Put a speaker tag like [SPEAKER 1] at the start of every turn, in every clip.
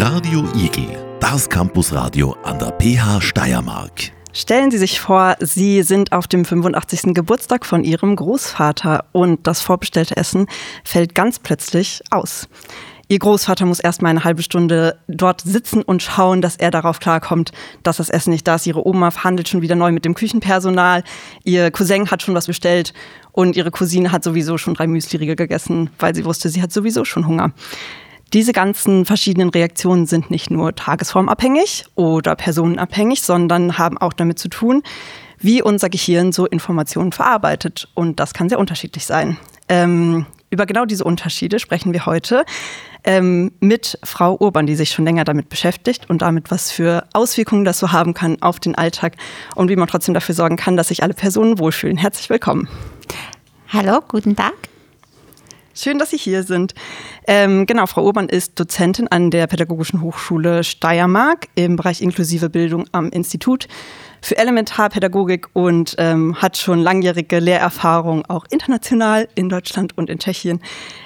[SPEAKER 1] Radio Igel, das Campusradio an der PH Steiermark.
[SPEAKER 2] Stellen Sie sich vor, Sie sind auf dem 85. Geburtstag von Ihrem Großvater und das vorbestellte Essen fällt ganz plötzlich aus. Ihr Großvater muss erst mal eine halbe Stunde dort sitzen und schauen, dass er darauf klarkommt, dass das Essen nicht da ist. Ihre Oma verhandelt schon wieder neu mit dem Küchenpersonal. Ihr Cousin hat schon was bestellt und Ihre Cousine hat sowieso schon 3 Müsli-Riegel gegessen, weil sie wusste, sie hat sowieso schon Hunger. Diese ganzen verschiedenen Reaktionen sind nicht nur tagesformabhängig oder personenabhängig, sondern haben auch damit zu tun, wie unser Gehirn so Informationen verarbeitet. Und das kann sehr unterschiedlich sein. Über genau diese Unterschiede sprechen wir heute mit Frau Urban, die sich schon länger damit beschäftigt und damit, was für Auswirkungen das so haben kann auf den Alltag und wie man trotzdem dafür sorgen kann, dass sich alle Personen wohlfühlen. Herzlich willkommen.
[SPEAKER 3] Hallo, guten Tag.
[SPEAKER 2] Schön, dass Sie hier sind. Genau, Frau Urban ist Dozentin an der Pädagogischen Hochschule Steiermark im Bereich inklusive Bildung am Institut für Elementarpädagogik und hat schon langjährige Lehrerfahrung auch international in Deutschland und in Tschechien.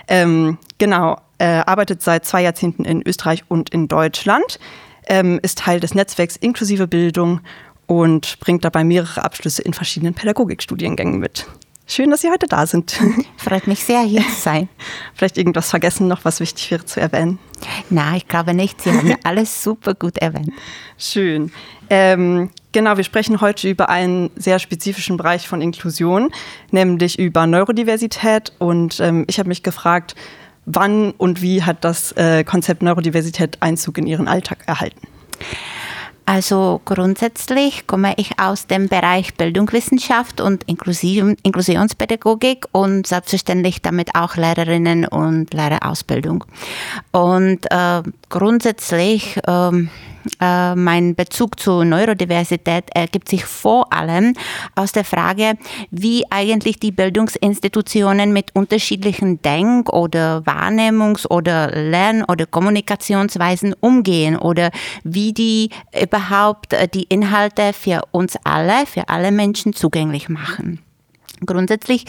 [SPEAKER 2] Arbeitet seit 2 Jahrzehnten in Österreich und in Deutschland, ist Teil des Netzwerks inklusive Bildung und bringt dabei mehrere Abschlüsse in verschiedenen Pädagogikstudiengängen mit. Schön, dass Sie heute da sind.
[SPEAKER 3] Freut mich sehr, hier zu sein.
[SPEAKER 2] Vielleicht irgendwas vergessen noch, was wichtig wäre zu erwähnen?
[SPEAKER 3] Nein, ich glaube nicht. Sie haben alles super gut erwähnt.
[SPEAKER 2] Schön. Wir sprechen heute über einen sehr spezifischen Bereich von Inklusion, nämlich über Neurodiversität. Und ich habe mich gefragt, wann und wie hat das Konzept Neurodiversität Einzug in Ihren Alltag erhalten?
[SPEAKER 3] Also grundsätzlich komme ich aus dem Bereich Bildungswissenschaft und Inklusionspädagogik und selbstverständlich damit auch Lehrerinnen und Lehrerausbildung. Und grundsätzlich mein Bezug zur Neurodiversität ergibt sich vor allem aus der Frage, wie eigentlich die Bildungsinstitutionen mit unterschiedlichen Denk- oder Wahrnehmungs- oder Lern- oder Kommunikationsweisen umgehen oder wie die überhaupt die Inhalte für uns alle, für alle Menschen zugänglich machen. Grundsätzlich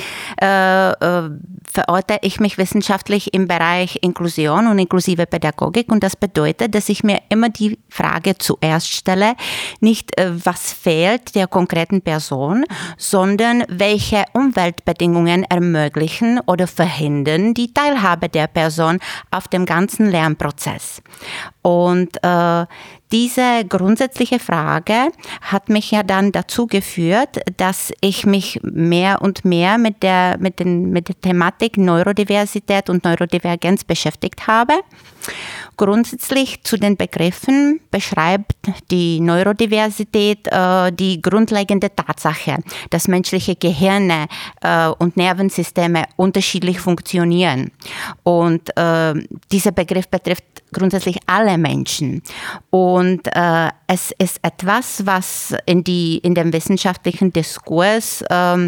[SPEAKER 3] verorte ich mich wissenschaftlich im Bereich Inklusion und inklusive Pädagogik und das bedeutet, dass ich mir immer die Frage zuerst stelle, nicht was fehlt der konkreten Person, sondern welche Umweltbedingungen ermöglichen oder verhindern die Teilhabe der Person auf dem ganzen Lernprozess. Und diese grundsätzliche Frage hat mich ja dann dazu geführt, dass ich mich mehr und mehr mit der Thematik Neurodiversität und Neurodivergenz beschäftigt habe. Grundsätzlich zu den Begriffen beschreibt die Neurodiversität die grundlegende Tatsache, dass menschliche Gehirne und Nervensysteme unterschiedlich funktionieren. Und dieser Begriff betrifft grundsätzlich alle Menschen. Und es ist etwas, was in dem wissenschaftlichen Diskurs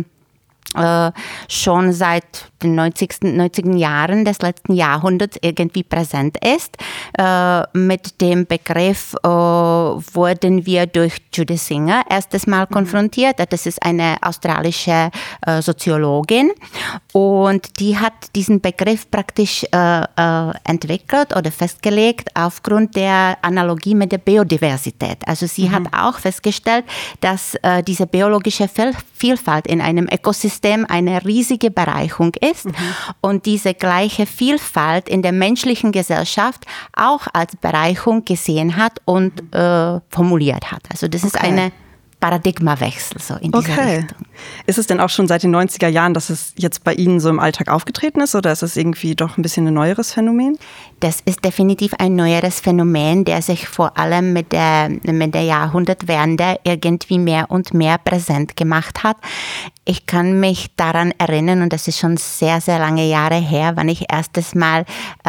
[SPEAKER 3] schon seit den 90er Jahren des letzten Jahrhunderts irgendwie präsent ist. Mit dem Begriff wurden wir durch Judith Singer erstes Mal konfrontiert. Das ist eine australische Soziologin und die hat diesen Begriff praktisch entwickelt oder festgelegt aufgrund der Analogie mit der Biodiversität. Also sie hat auch festgestellt, dass diese biologische Vielfalt in einem Ökosystem eine riesige Bereicherung ist und diese gleiche Vielfalt in der menschlichen Gesellschaft auch als Bereicherung gesehen hat und formuliert hat. Also das ist eine Paradigmawechsel so in dieser Richtung.
[SPEAKER 2] Ist es denn auch schon seit den 90er Jahren, dass es jetzt bei Ihnen so im Alltag aufgetreten ist oder ist es irgendwie doch ein bisschen ein neueres Phänomen?
[SPEAKER 3] Das ist definitiv ein neueres Phänomen, der sich vor allem mit der Jahrhundertwende irgendwie mehr und mehr präsent gemacht hat. Ich kann mich daran erinnern, und das ist schon sehr, sehr lange Jahre her, wann ich erstes Mal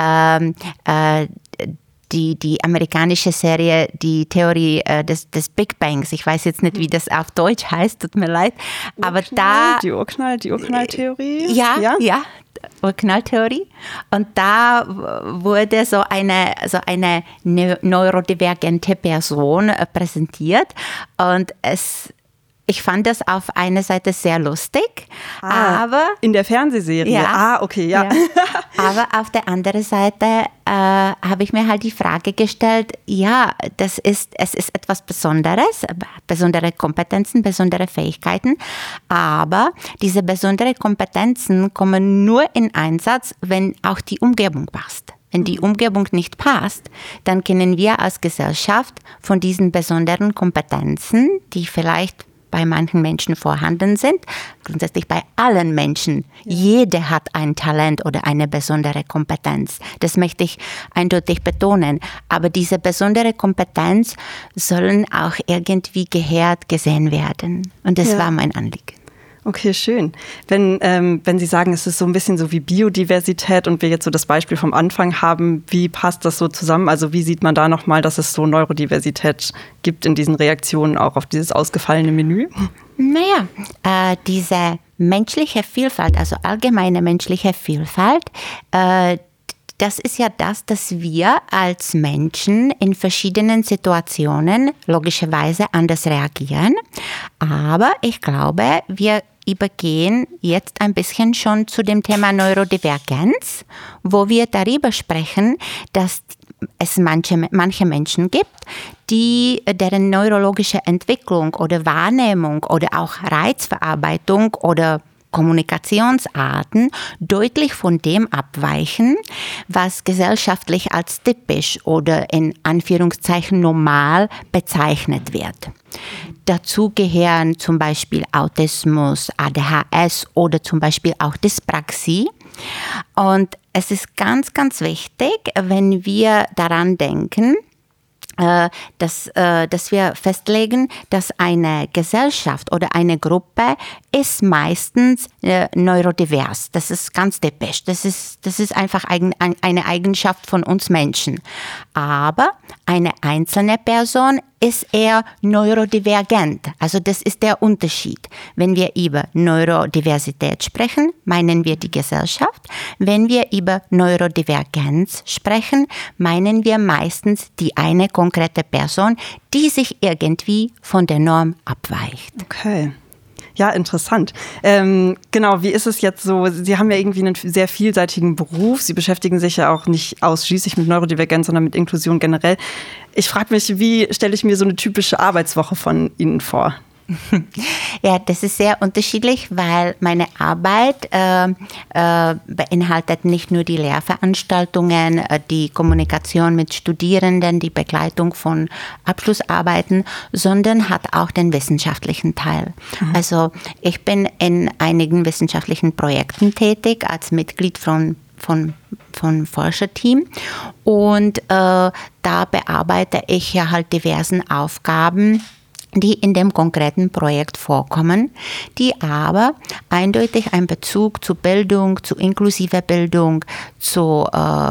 [SPEAKER 3] die amerikanische Serie, die Theorie des Big Bangs. Ich weiß jetzt nicht, wie das auf Deutsch heißt, tut mir leid. Aber
[SPEAKER 2] die Urknalltheorie?
[SPEAKER 3] Ja, Urknalltheorie. Und da wurde so eine neurodivergente Person präsentiert. Und Ich fand das auf einer Seite sehr lustig, aber...
[SPEAKER 2] In der Fernsehserie?
[SPEAKER 3] Ja.
[SPEAKER 2] Okay, ja.
[SPEAKER 3] Aber auf der anderen Seite habe ich mir halt die Frage gestellt, es ist etwas Besonderes, besondere Kompetenzen, besondere Fähigkeiten, aber diese besonderen Kompetenzen kommen nur in Einsatz, wenn auch die Umgebung passt. Wenn die Umgebung nicht passt, dann können wir als Gesellschaft von diesen besonderen Kompetenzen, die vielleicht bei manchen Menschen vorhanden sind, grundsätzlich bei allen Menschen. Ja. Jeder hat ein Talent oder eine besondere Kompetenz. Das möchte ich eindeutig betonen. Aber diese besondere Kompetenz sollen auch irgendwie geehrt gesehen werden. Und das war mein Anliegen.
[SPEAKER 2] Okay, schön. Wenn Sie sagen, es ist so ein bisschen so wie Biodiversität und wir jetzt so das Beispiel vom Anfang haben, wie passt das so zusammen? Also wie sieht man da nochmal, dass es so Neurodiversität gibt in diesen Reaktionen auch auf dieses ausgefallene Menü?
[SPEAKER 3] Naja, diese menschliche Vielfalt, also allgemeine menschliche Vielfalt, das ist ja das, dass wir als Menschen in verschiedenen Situationen logischerweise anders reagieren. Aber ich glaube, wir übergehen jetzt ein bisschen schon zu dem Thema Neurodivergenz, wo wir darüber sprechen, dass es manche Menschen gibt, deren neurologische Entwicklung oder Wahrnehmung oder auch Reizverarbeitung oder Kommunikationsarten deutlich von dem abweichen, was gesellschaftlich als typisch oder in Anführungszeichen normal bezeichnet wird. Dazu gehören zum Beispiel Autismus, ADHS oder zum Beispiel auch Dyspraxie. Und es ist ganz, ganz wichtig, wenn wir daran denken, dass wir festlegen, dass eine Gesellschaft oder eine Gruppe ist meistens neurodivers. Das ist ganz typisch. Das ist einfach eine Eigenschaft von uns Menschen. Aber eine einzelne Person ist eher neurodivergent. Also das ist der Unterschied. Wenn wir über Neurodiversität sprechen, meinen wir die Gesellschaft. Wenn wir über Neurodivergenz sprechen, meinen wir meistens die eine konkrete Person, die sich irgendwie von der Norm abweicht.
[SPEAKER 2] Okay. Ja, interessant. Genau, wie ist es jetzt so? Sie haben ja irgendwie einen sehr vielseitigen Beruf. Sie beschäftigen sich ja auch nicht ausschließlich mit Neurodivergenz, sondern mit Inklusion generell. Ich frage mich, wie stelle ich mir so eine typische Arbeitswoche von Ihnen vor?
[SPEAKER 3] Ja, das ist sehr unterschiedlich, weil meine Arbeit beinhaltet nicht nur die Lehrveranstaltungen, die Kommunikation mit Studierenden, die Begleitung von Abschlussarbeiten, sondern hat auch den wissenschaftlichen Teil. Also ich bin in einigen wissenschaftlichen Projekten tätig als Mitglied von Forscherteam und da bearbeite ich ja halt diversen Aufgaben, die in dem konkreten Projekt vorkommen, die aber eindeutig einen Bezug zu Bildung, zu inklusiver Bildung, zu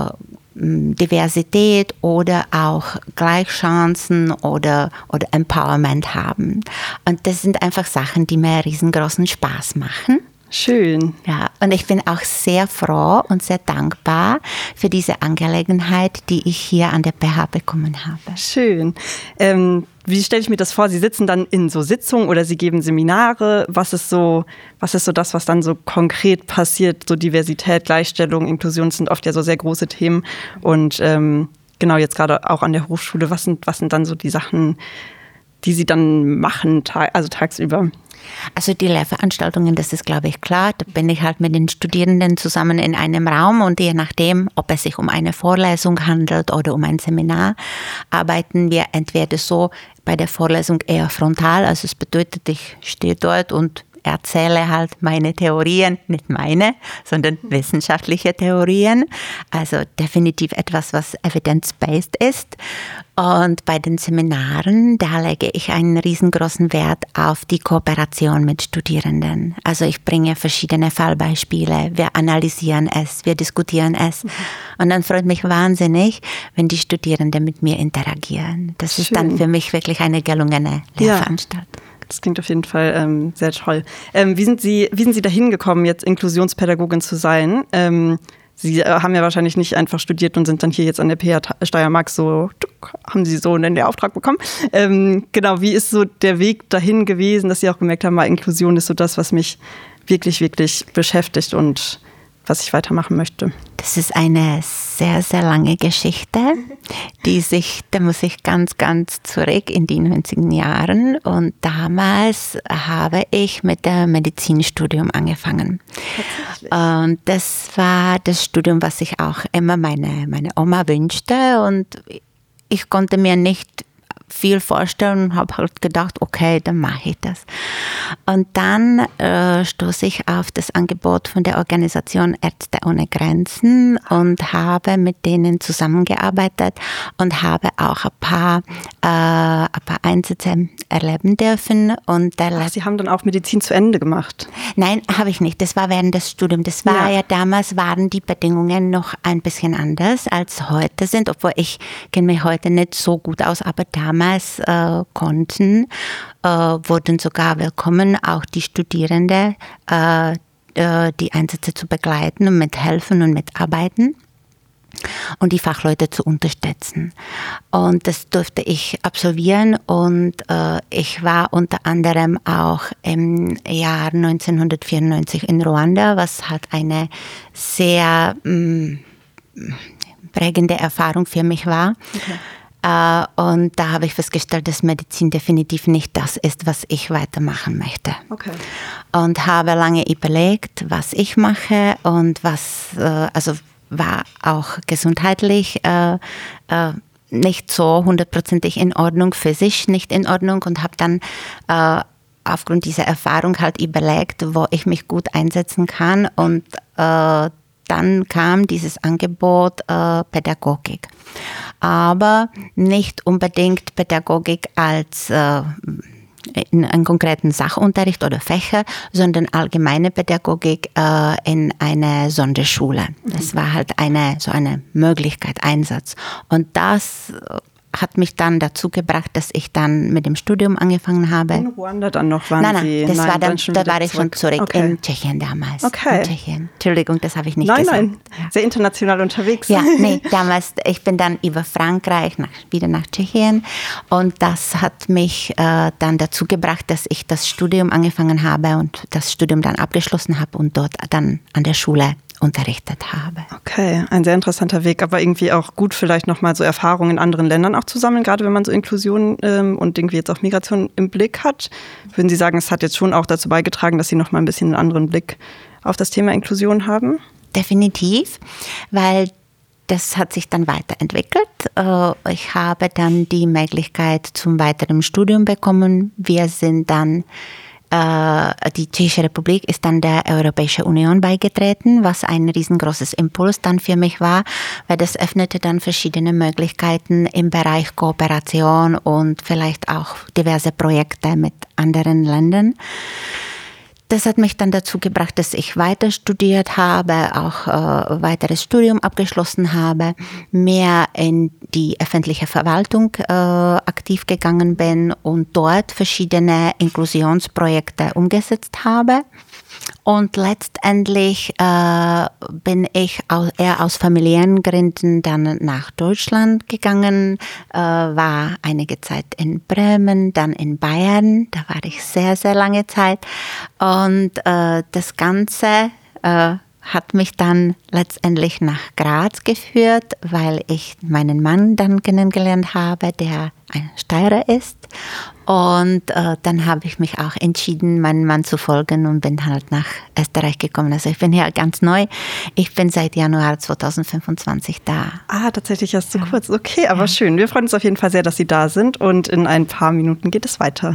[SPEAKER 3] Diversität oder auch Gleichchancen oder Empowerment haben. Und das sind einfach Sachen, die mir riesengroßen Spaß machen.
[SPEAKER 2] Schön.
[SPEAKER 3] Ja, und ich bin auch sehr froh und sehr dankbar für diese Angelegenheit, die ich hier an der PH bekommen habe.
[SPEAKER 2] Schön. Wie stelle ich mir das vor? Sie sitzen dann in so Sitzungen oder Sie geben Seminare. Was ist so das, was dann so konkret passiert? So Diversität, Gleichstellung, Inklusion sind oft ja so sehr große Themen. Und genau jetzt gerade auch an der Hochschule, was sind dann so die Sachen, die Sie dann machen, tagsüber?
[SPEAKER 3] Also die Lehrveranstaltungen, das ist, glaube ich, klar. Da bin ich halt mit den Studierenden zusammen in einem Raum und je nachdem, ob es sich um eine Vorlesung handelt oder um ein Seminar, arbeiten wir entweder so bei der Vorlesung eher frontal, also es bedeutet, ich stehe dort und erzähle halt meine Theorien, nicht meine, sondern wissenschaftliche Theorien. Also definitiv etwas, was evidence-based ist. Und bei den Seminaren, da lege ich einen riesengroßen Wert auf die Kooperation mit Studierenden. Also ich bringe verschiedene Fallbeispiele, wir analysieren es, wir diskutieren es. Und dann freut mich wahnsinnig, wenn die Studierenden mit mir interagieren. Das ist dann für mich wirklich eine gelungene Lehrveranstaltung. Ja.
[SPEAKER 2] Das klingt auf jeden Fall sehr toll. Wie sind Sie dahin gekommen, jetzt Inklusionspädagogin zu sein? Sie haben ja wahrscheinlich nicht einfach studiert und sind dann hier jetzt an der PH Steiermark haben Sie so einen Lehrauftrag bekommen. Genau, wie ist so der Weg dahin gewesen, dass Sie auch gemerkt haben, Inklusion ist so das, was mich wirklich, wirklich beschäftigt und was ich weitermachen möchte?
[SPEAKER 3] Das ist eine sehr, sehr lange Geschichte, da muss ich ganz, ganz zurück in die 90er Jahren. Und damals habe ich mit dem Medizinstudium angefangen. Und das war das Studium, was ich auch immer meine Oma wünschte. Und ich konnte mir nicht viel vorstellen und habe halt gedacht, okay, dann mache ich das. Und dann stoße ich auf das Angebot von der Organisation Ärzte ohne Grenzen und habe mit denen zusammengearbeitet und habe auch ein paar Einsätze erleben dürfen. Und
[SPEAKER 2] Sie haben dann auch Medizin zu Ende gemacht?
[SPEAKER 3] Nein, habe ich nicht. Das war während des Studiums. Das war ja damals, waren die Bedingungen noch ein bisschen anders als heute sind, obwohl ich kenne mich heute nicht so gut aus, aber damals wurden sogar willkommen, auch die Studierenden, die Einsätze zu begleiten und mithelfen und mitarbeiten und die Fachleute zu unterstützen. Und das durfte ich absolvieren und ich war unter anderem auch im Jahr 1994 in Ruanda, was halt eine sehr prägende Erfahrung für mich war. Okay. Und da habe ich festgestellt, dass Medizin definitiv nicht das ist, was ich weitermachen möchte. Okay. Und habe lange überlegt, was ich mache und also war auch gesundheitlich nicht so 100% in Ordnung, physisch nicht in Ordnung und habe dann aufgrund dieser Erfahrung halt überlegt, wo ich mich gut einsetzen kann und dann kam dieses Angebot Pädagogik. Aber nicht unbedingt Pädagogik als in einen konkreten Sachunterricht oder Fächer, sondern allgemeine Pädagogik in eine Sonderschule. Das war halt eine Möglichkeit, Einsatz. Und das hat mich dann dazu gebracht, dass ich dann mit dem Studium angefangen habe.
[SPEAKER 2] In Ruanda dann noch waren Sie?
[SPEAKER 3] Nein, da war ich schon zurück okay. In Tschechien damals.
[SPEAKER 2] Okay.
[SPEAKER 3] In Tschechien. Entschuldigung, das habe ich nicht gesagt.
[SPEAKER 2] Nein, sehr international unterwegs.
[SPEAKER 3] Ja, damals, ich bin dann über Frankreich wieder nach Tschechien und das hat mich dann dazu gebracht, dass ich das Studium angefangen habe und das Studium dann abgeschlossen habe und dort dann an der Schule unterrichtet habe.
[SPEAKER 2] Okay, ein sehr interessanter Weg, aber irgendwie auch gut, vielleicht nochmal so Erfahrungen in anderen Ländern auch zu sammeln, gerade wenn man so Inklusion und irgendwie jetzt auch Migration im Blick hat. Würden Sie sagen, es hat jetzt schon auch dazu beigetragen, dass Sie nochmal ein bisschen einen anderen Blick auf das Thema Inklusion haben?
[SPEAKER 3] Definitiv, weil das hat sich dann weiterentwickelt. Ich habe dann die Möglichkeit zum weiteren Studium bekommen. Wir sind dann die Tschechische Republik ist dann der Europäischen Union beigetreten, was ein riesengroßes Impuls dann für mich war, weil das öffnete dann verschiedene Möglichkeiten im Bereich Kooperation und vielleicht auch diverse Projekte mit anderen Ländern. Das hat mich dann dazu gebracht, dass ich weiter studiert habe, auch weiteres Studium abgeschlossen habe, mehr in die öffentliche Verwaltung aktiv gegangen bin und dort verschiedene Inklusionsprojekte umgesetzt habe. Und letztendlich bin ich eher aus familiären Gründen dann nach Deutschland gegangen, war einige Zeit in Bremen, dann in Bayern, da war ich sehr, sehr lange Zeit. Und das Ganze hat mich dann letztendlich nach Graz geführt, weil ich meinen Mann dann kennengelernt habe, der ein Steirer ist. Und dann habe ich mich auch entschieden, meinem Mann zu folgen und bin halt nach Österreich gekommen. Also ich bin hier ganz neu. Ich bin seit Januar 2025 da.
[SPEAKER 2] Tatsächlich erst so kurz. Okay, aber schön. Wir freuen uns auf jeden Fall sehr, dass Sie da sind und in ein paar Minuten geht es weiter.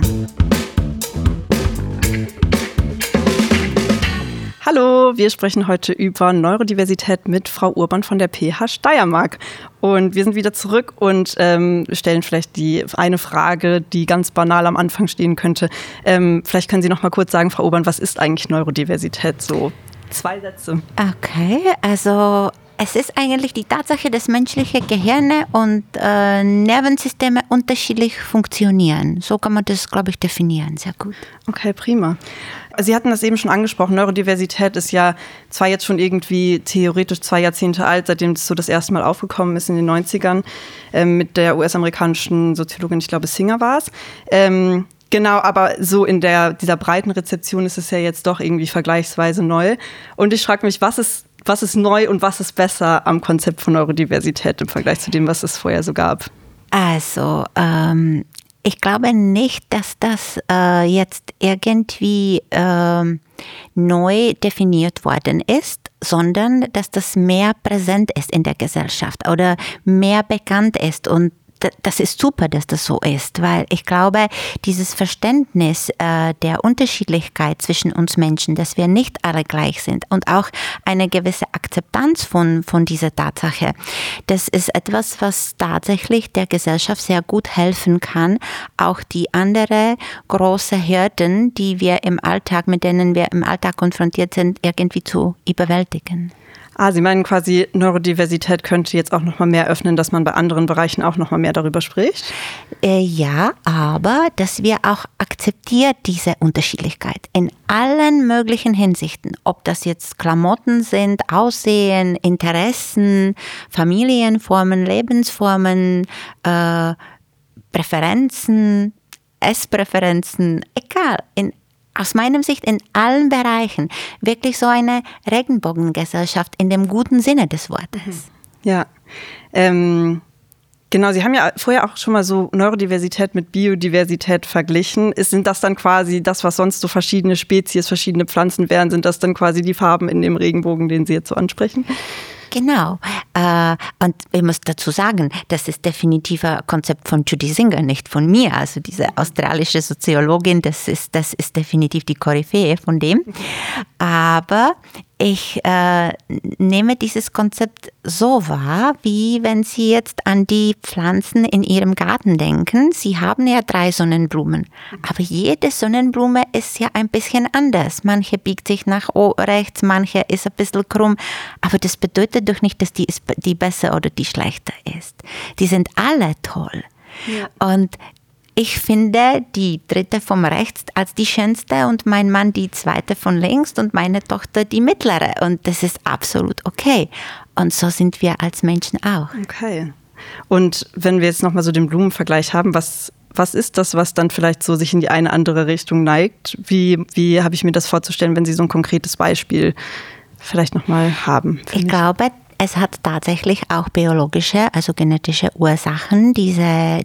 [SPEAKER 2] Hallo, wir sprechen heute über Neurodiversität mit Frau Urban von der PH Steiermark. Und wir sind wieder zurück und stellen vielleicht die eine Frage, die ganz banal am Anfang stehen könnte. Vielleicht können Sie noch mal kurz sagen, Frau Urban, was ist eigentlich Neurodiversität? So 2 Sätze.
[SPEAKER 3] Okay, also Es ist eigentlich die Tatsache, dass menschliche Gehirne und Nervensysteme unterschiedlich funktionieren. So kann man das, glaube ich, definieren. Sehr gut.
[SPEAKER 2] Okay, prima. Sie hatten das eben schon angesprochen. Neurodiversität ist ja zwar jetzt schon irgendwie theoretisch 2 Jahrzehnte alt, seitdem es so das erste Mal aufgekommen ist in den 90ern, mit der US-amerikanischen Soziologin, ich glaube Singer war es. Genau, aber so in dieser breiten Rezeption ist es ja jetzt doch irgendwie vergleichsweise neu. Und ich frage mich, was ist neu und was ist besser am Konzept von Neurodiversität im Vergleich zu dem, was es vorher so gab?
[SPEAKER 3] Also, ich glaube nicht, dass das jetzt irgendwie neu definiert worden ist, sondern dass das mehr präsent ist in der Gesellschaft oder mehr bekannt ist. Und das ist super, dass das so ist, weil ich glaube, dieses Verständnis der Unterschiedlichkeit zwischen uns Menschen, dass wir nicht alle gleich sind und auch eine gewisse Akzeptanz von dieser Tatsache, das ist etwas, was tatsächlich der Gesellschaft sehr gut helfen kann, auch die andere große Hürden, die wir im Alltag, mit denen wir im Alltag konfrontiert sind, irgendwie zu überwältigen.
[SPEAKER 2] Sie meinen quasi, Neurodiversität könnte jetzt auch noch mal mehr öffnen, dass man bei anderen Bereichen auch noch mal mehr darüber spricht?
[SPEAKER 3] Ja, aber dass wir auch akzeptiert diese Unterschiedlichkeit in allen möglichen Hinsichten. Ob das jetzt Klamotten sind, Aussehen, Interessen, Familienformen, Lebensformen, Präferenzen, Esspräferenzen, egal, aus meiner Sicht in allen Bereichen wirklich so eine Regenbogengesellschaft in dem guten Sinne des Wortes.
[SPEAKER 2] Ja, genau, Sie haben ja vorher auch schon mal so Neurodiversität mit Biodiversität verglichen. Sind das dann quasi das, was sonst so verschiedene Spezies, verschiedene Pflanzen wären, sind das dann quasi die Farben in dem Regenbogen, den Sie jetzt so ansprechen?
[SPEAKER 3] Genau. Und ich muss dazu sagen, das ist definitiv ein Konzept von Judy Singer, nicht von mir. Also diese australische Soziologin, das ist definitiv die Koryphäe von dem. Aber ich nehme dieses Konzept so wahr, wie wenn Sie jetzt an die Pflanzen in Ihrem Garten denken. Sie haben ja 3 Sonnenblumen, aber jede Sonnenblume ist ja ein bisschen anders. Manche biegt sich nach rechts, manche ist ein bisschen krumm, aber das bedeutet doch nicht, dass die besser oder die schlechter ist. Die sind alle toll. Ja. Und ich finde die 3. vom rechts als die schönste und mein Mann die 2. von links und meine Tochter die mittlere. Und das ist absolut okay. Und so sind wir als Menschen auch.
[SPEAKER 2] Okay. Und wenn wir jetzt nochmal so den Blumenvergleich haben, was ist das, was dann vielleicht so sich in die eine andere Richtung neigt? Wie habe ich mir das vorzustellen, wenn Sie so ein konkretes Beispiel vielleicht nochmal haben?
[SPEAKER 3] Ich glaube, es hat tatsächlich auch biologische, also genetische Ursachen, diese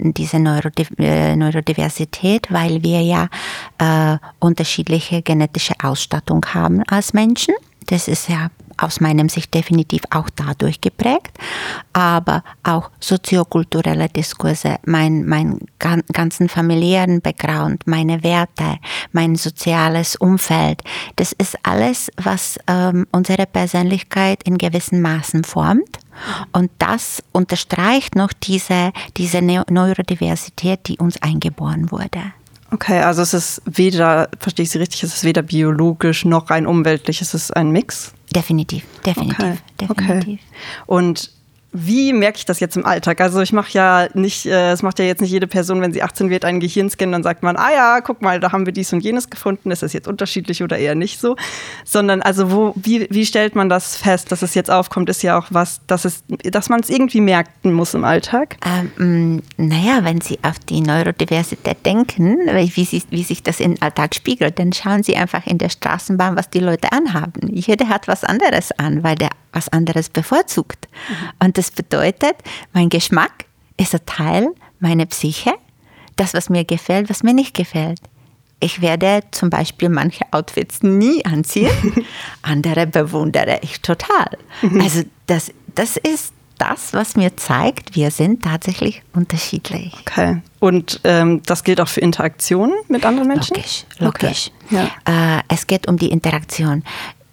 [SPEAKER 3] Neurodiversität, weil wir ja unterschiedliche genetische Ausstattung haben als Menschen. Das ist ja aus meiner Sicht definitiv auch dadurch geprägt, aber auch soziokulturelle Diskurse, mein ganzen familiären Background, meine Werte, mein soziales Umfeld, das ist alles, was unsere Persönlichkeit in gewissen Maßen formt. Und das unterstreicht noch diese Neurodiversität, die uns eingeboren wurde.
[SPEAKER 2] Okay, also es ist weder, verstehe ich Sie richtig, es ist weder biologisch noch rein umweltlich, es ist ein Mix?
[SPEAKER 3] Definitiv.
[SPEAKER 2] Okay. Und wie merke ich das jetzt im Alltag? Also es macht ja jetzt nicht jede Person, wenn sie 18 wird, einen Gehirnscan, dann sagt man, guck mal, da haben wir dies und jenes gefunden, ist das jetzt unterschiedlich oder eher nicht so? Sondern also wie stellt man das fest, dass es jetzt aufkommt, ist ja auch was, dass man es irgendwie merken muss im Alltag?
[SPEAKER 3] Wenn Sie auf die Neurodiversität denken, wie sich das im Alltag spiegelt, dann schauen Sie einfach in der Straßenbahn, was die Leute anhaben. Jeder hat was anderes an, weil der was anderes bevorzugt. Und das bedeutet, mein Geschmack ist ein Teil meiner Psyche, das, was mir gefällt, was mir nicht gefällt. Ich werde zum Beispiel manche Outfits nie anziehen, andere bewundere ich total. Also das ist das, was mir zeigt, wir sind tatsächlich unterschiedlich.
[SPEAKER 2] Okay. Und das gilt auch für Interaktionen mit anderen Menschen?
[SPEAKER 3] Logisch.
[SPEAKER 2] Okay. Ja.
[SPEAKER 3] Es geht um die Interaktion.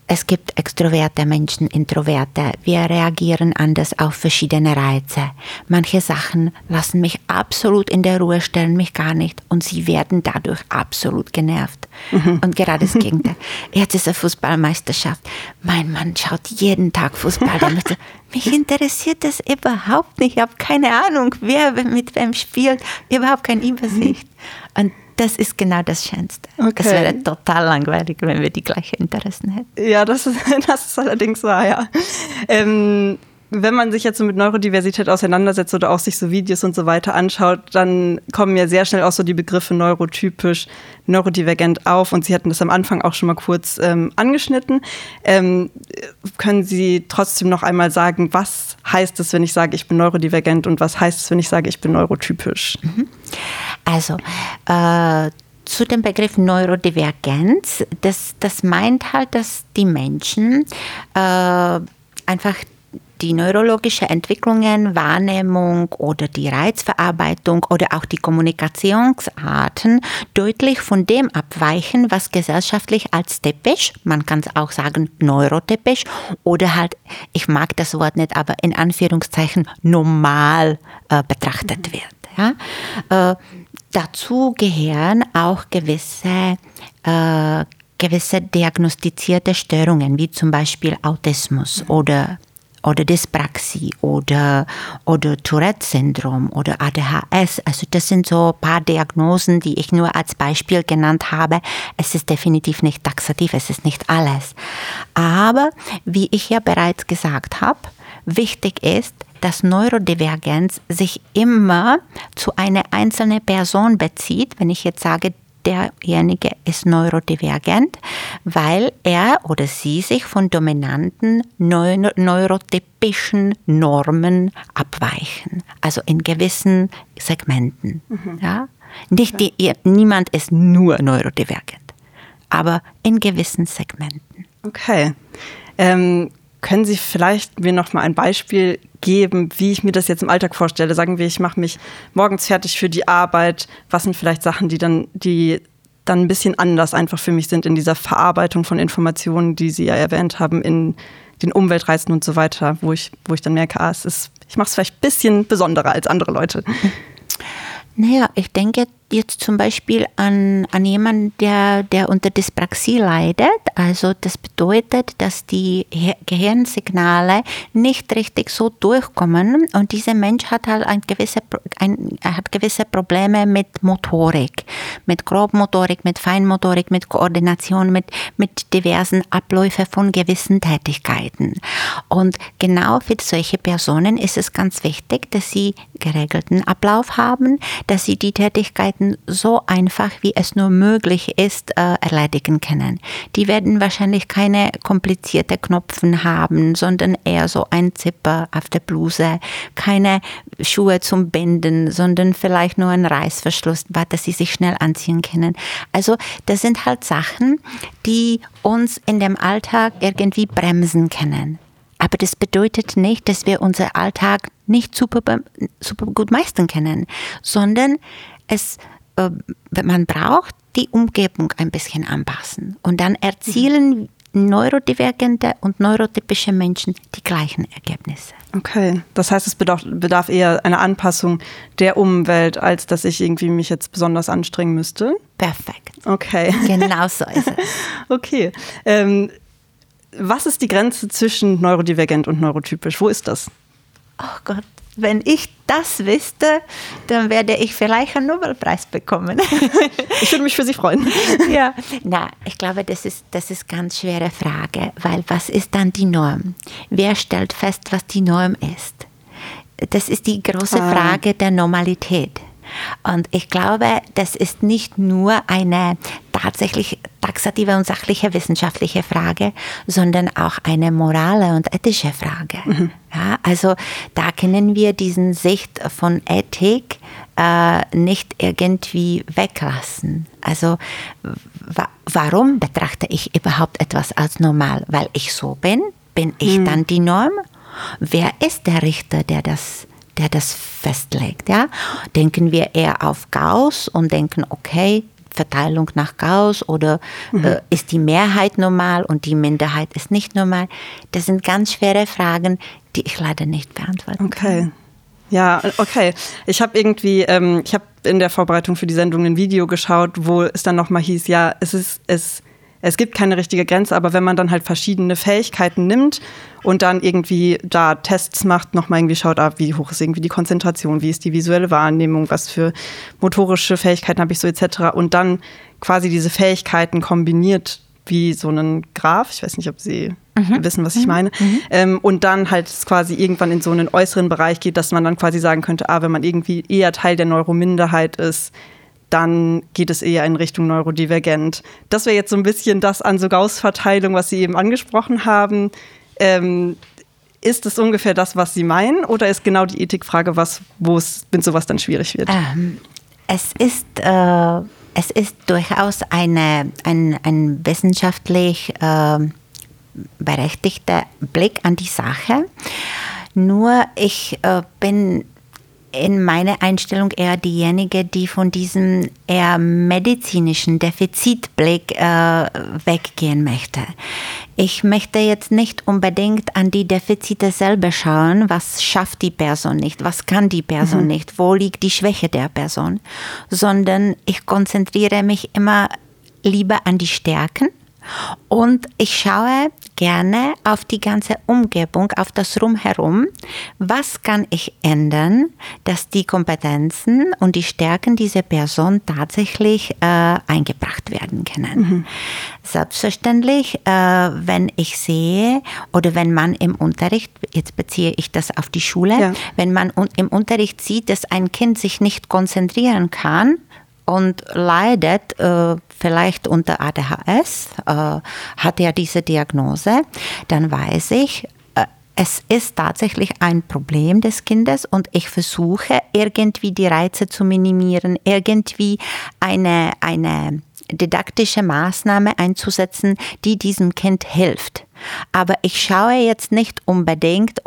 [SPEAKER 3] Es gibt extroverte Menschen, introverte. Wir reagieren anders auf verschiedene Reize. Manche Sachen lassen mich absolut in der Ruhe, stellen mich gar nicht und sie werden dadurch absolut genervt. Und gerade das Gegenteil. Jetzt ist eine Fußballmeisterschaft. Mein Mann schaut jeden Tag Fußball. Mich interessiert das überhaupt nicht. Ich habe keine Ahnung, wer mit wem spielt. Überhaupt keine Übersicht. Und das ist genau das Schönste. Okay. Es wäre total langweilig, wenn wir die gleichen Interessen hätten.
[SPEAKER 2] Ja, das ist allerdings wahr, ja. Wenn man sich jetzt so mit Neurodiversität auseinandersetzt oder auch sich so Videos und so weiter anschaut, dann kommen ja sehr schnell auch so die Begriffe neurotypisch, neurodivergent auf. Und Sie hatten das am Anfang auch schon mal kurz angeschnitten. Können Sie trotzdem noch einmal sagen, was heißt es, wenn ich sage, ich bin neurodivergent und was heißt es, wenn ich sage, ich bin neurotypisch?
[SPEAKER 3] Also, zu dem Begriff Neurodivergenz, das meint halt, dass die Menschen einfach die neurologische Entwicklungen, Wahrnehmung oder die Reizverarbeitung oder auch die Kommunikationsarten deutlich von dem abweichen, was gesellschaftlich als typisch, man kann es auch sagen neurotypisch oder halt, ich mag das Wort nicht, aber in Anführungszeichen normal betrachtet wird. Ja? Dazu gehören auch gewisse diagnostizierte Störungen, wie zum Beispiel Autismus oder Dyspraxie oder Tourette-Syndrom oder ADHS. Also das sind so ein paar Diagnosen, die ich nur als Beispiel genannt habe. Es ist definitiv nicht taxativ, es ist nicht alles. Aber wie ich ja bereits gesagt habe, wichtig ist, dass Neurodivergenz sich immer zu einer einzelnen Person bezieht. Wenn ich jetzt sage, derjenige ist neurodivergent, weil er oder sie sich von dominanten neurotypischen Normen abweichen. Also in gewissen Segmenten. Ja? Niemand ist nur neurodivergent, aber in gewissen Segmenten.
[SPEAKER 2] Okay. Können Sie vielleicht mir noch mal ein Beispiel geben, wie ich mir das jetzt im Alltag vorstelle? Sagen wir, ich mache mich morgens fertig für die Arbeit. Was sind vielleicht Sachen, die dann ein bisschen anders einfach für mich sind in dieser Verarbeitung von Informationen, die Sie ja erwähnt haben, in den Umweltreizen und so weiter, wo ich dann merke, ich mache es vielleicht ein bisschen besonderer als andere Leute.
[SPEAKER 3] Naja, ich denke jetzt zum Beispiel an jemanden, der unter Dyspraxie leidet. Also das bedeutet, dass die Gehirnsignale nicht richtig so durchkommen und dieser Mensch hat halt gewisse Probleme mit Motorik, mit Grobmotorik, mit Feinmotorik, mit Koordination, mit diversen Abläufen von gewissen Tätigkeiten. Und genau für solche Personen ist es ganz wichtig, dass sie geregelten Ablauf haben, dass sie die Tätigkeiten so einfach, wie es nur möglich ist, erledigen können. Die werden wahrscheinlich keine komplizierte Knöpfe haben, sondern eher so ein Zipper auf der Bluse, keine Schuhe zum Binden, sondern vielleicht nur ein Reißverschluss, dass sie sich schnell anziehen können. Also das sind halt Sachen, die uns in dem Alltag irgendwie bremsen können. Aber das bedeutet nicht, dass wir unseren Alltag nicht super gut meistern können, sondern man braucht die Umgebung ein bisschen anpassen. Und dann erzielen neurodivergente und neurotypische Menschen die gleichen Ergebnisse.
[SPEAKER 2] Okay, das heißt, es bedarf eher einer Anpassung der Umwelt, als dass ich irgendwie mich jetzt besonders anstrengen müsste?
[SPEAKER 3] Perfekt.
[SPEAKER 2] Okay.
[SPEAKER 3] Genau so ist es.
[SPEAKER 2] Okay. Was ist die Grenze zwischen neurodivergent und neurotypisch? Wo ist das?
[SPEAKER 3] Oh Gott, wenn ich das wüsste, dann werde ich vielleicht einen Nobelpreis bekommen.
[SPEAKER 2] Ich würde mich für Sie freuen.
[SPEAKER 3] Ja, ich glaube, das ist eine ganz schwere Frage, weil was ist dann die Norm? Wer stellt fest, was die Norm ist? Das ist die große Frage der Normalität. Und ich glaube, das ist nicht nur eine tatsächlich taxative und sachliche wissenschaftliche Frage, sondern auch eine morale und ethische Frage. Ja, also da können wir diesen Sicht von Ethik nicht irgendwie weglassen. Also warum betrachte ich überhaupt etwas als normal? Weil ich so bin? Bin ich dann die Norm? Wer ist der Richter, der das festlegt? Ja? Denken wir eher auf Gauss und denken, okay, Verteilung nach Gauss oder ist die Mehrheit normal und die Minderheit ist nicht normal? Das sind ganz schwere Fragen, die ich leider nicht beantworten kann.
[SPEAKER 2] Ja, okay. Ich habe irgendwie, ich habe in der Vorbereitung für die Sendung ein Video geschaut, wo es dann nochmal hieß, ja, es gibt keine richtige Grenze, aber wenn man dann halt verschiedene Fähigkeiten nimmt und dann irgendwie da Tests macht, nochmal irgendwie schaut, wie hoch ist irgendwie die Konzentration, wie ist die visuelle Wahrnehmung, was für motorische Fähigkeiten habe ich so etc. und dann quasi diese Fähigkeiten kombiniert wie so einen Graph, ich weiß nicht, ob Sie wissen, was ich meine, und dann halt quasi irgendwann in so einen äußeren Bereich geht, dass man dann quasi sagen könnte, wenn man irgendwie eher Teil der Neurominderheit ist, dann geht es eher in Richtung neurodivergent. Das wäre jetzt so ein bisschen das an so Gauss-Verteilung, was Sie eben angesprochen haben. Ist es ungefähr das, was Sie meinen, oder ist genau die Ethikfrage wo es mit sowas dann schwierig wird?
[SPEAKER 3] Es ist durchaus ein wissenschaftlich berechtigter Blick an die Sache. Nur ich bin in meiner Einstellung eher diejenige, die von diesem eher medizinischen Defizitblick weggehen möchte. Ich möchte jetzt nicht unbedingt an die Defizite selber schauen, was schafft die Person nicht, was kann die Person nicht, wo liegt die Schwäche der Person, sondern ich konzentriere mich immer lieber an die Stärken. Und ich schaue gerne auf die ganze Umgebung, auf das Rumherum. Was kann ich ändern, dass die Kompetenzen und die Stärken dieser Person tatsächlich eingebracht werden können? Selbstverständlich, wenn ich sehe oder wenn man im Unterricht, jetzt beziehe ich das auf die Schule, wenn man im Unterricht sieht, dass ein Kind sich nicht konzentrieren kann, und leidet vielleicht unter ADHS, hat ja diese Diagnose, dann weiß ich, es ist tatsächlich ein Problem des Kindes und ich versuche irgendwie die Reize zu minimieren, irgendwie eine didaktische Maßnahme einzusetzen, die diesem Kind hilft. Aber ich schaue jetzt nicht unbedingt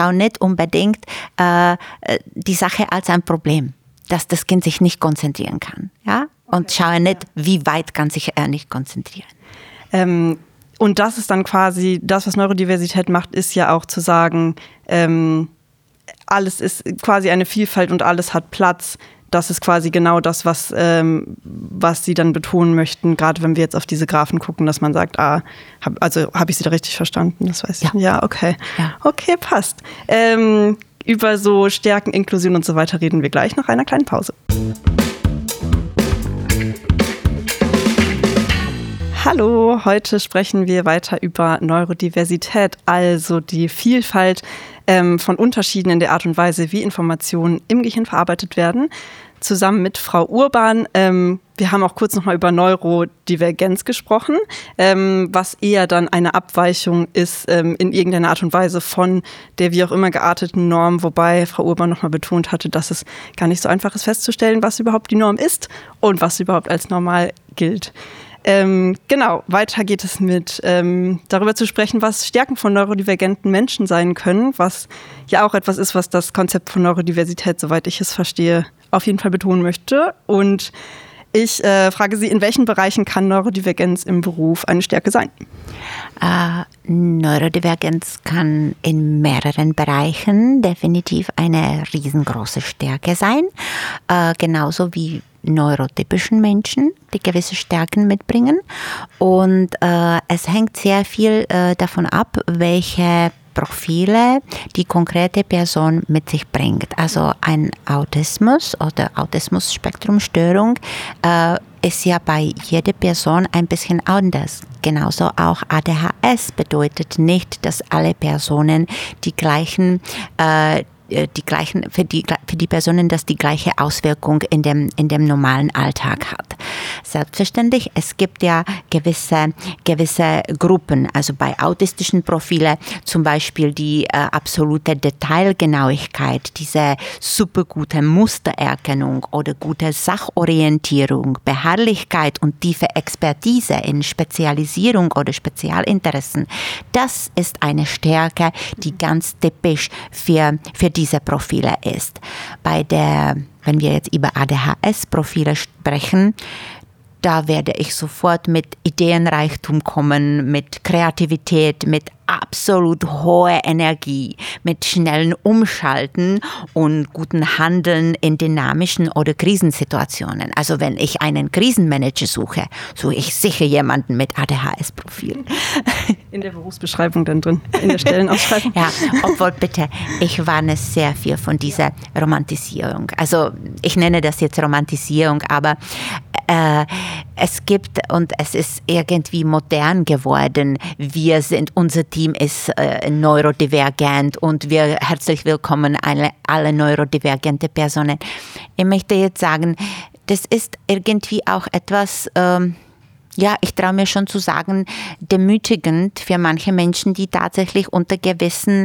[SPEAKER 3] die Sache als ein Problem, dass das Kind sich nicht konzentrieren kann. Ja? Und schaue nicht, wie weit kann sich er nicht konzentrieren.
[SPEAKER 2] Und das ist dann quasi, das, was Neurodiversität macht, ist ja auch zu sagen, alles ist quasi eine Vielfalt und alles hat Platz. Das ist quasi genau das, was Sie dann betonen möchten, gerade wenn wir jetzt auf diese Graphen gucken, dass man sagt, habe ich Sie da richtig verstanden? Das weiß ich. Ja, okay. Ja. Okay, passt. Über so Stärken, Inklusion und so weiter reden wir gleich nach einer kleinen Pause. Hallo, heute sprechen wir weiter über Neurodiversität, also die Vielfalt von Unterschieden in der Art und Weise, wie Informationen im Gehirn verarbeitet werden, zusammen mit Frau Urban. Wir haben auch kurz nochmal über Neurodivergenz gesprochen, was eher dann eine Abweichung ist in irgendeiner Art und Weise von der wie auch immer gearteten Norm, wobei Frau Urban nochmal betont hatte, dass es gar nicht so einfach ist festzustellen, was überhaupt die Norm ist und was überhaupt als normal gilt. Genau, weiter geht es mit darüber zu sprechen, was Stärken von neurodivergenten Menschen sein können, was ja auch etwas ist, was das Konzept von Neurodiversität, soweit ich es verstehe, auf jeden Fall betonen möchte. Und ich frage Sie, in welchen Bereichen kann Neurodivergenz im Beruf eine Stärke sein?
[SPEAKER 3] Neurodivergenz kann in mehreren Bereichen definitiv eine riesengroße Stärke sein, genauso wie neurotypischen Menschen, die gewisse Stärken mitbringen. Und es hängt sehr viel davon ab, welche Profile die konkrete Person mit sich bringt. Also ein Autismus oder Autismus-Spektrum-Störung ist ja bei jeder Person ein bisschen anders. Genauso auch ADHS bedeutet nicht, dass alle Personen für die Personen das die gleiche Auswirkung in dem normalen Alltag hat. Selbstverständlich, es gibt ja gewisse Gruppen, also bei autistischen Profilen zum Beispiel die absolute Detailgenauigkeit, diese supergute Mustererkennung oder gute Sachorientierung, Beharrlichkeit und tiefe Expertise in Spezialisierung oder Spezialinteressen, das ist eine Stärke, die ganz typisch für diese Profile ist. Wenn wir jetzt über ADHS-Profile sprechen, da werde ich sofort mit Ideenreichtum kommen, mit Kreativität, mit absolut hoher Energie, mit schnellen Umschalten und guten Handeln in dynamischen oder Krisensituationen. Also wenn ich einen Krisenmanager suche ich sicher jemanden mit ADHS-Profil.
[SPEAKER 2] In der Berufsbeschreibung dann drin, in der Stellenausschreibung.
[SPEAKER 3] Ja, obwohl bitte, ich warne sehr viel von dieser Romantisierung. Also ich nenne das jetzt Romantisierung, aber es gibt und es ist irgendwie modern geworden. Unser Team ist neurodivergent und wir herzlich willkommen alle neurodivergente Personen. Ich möchte jetzt sagen, das ist irgendwie auch etwas, ich traue mir schon zu sagen, demütigend für manche Menschen, die tatsächlich unter gewissen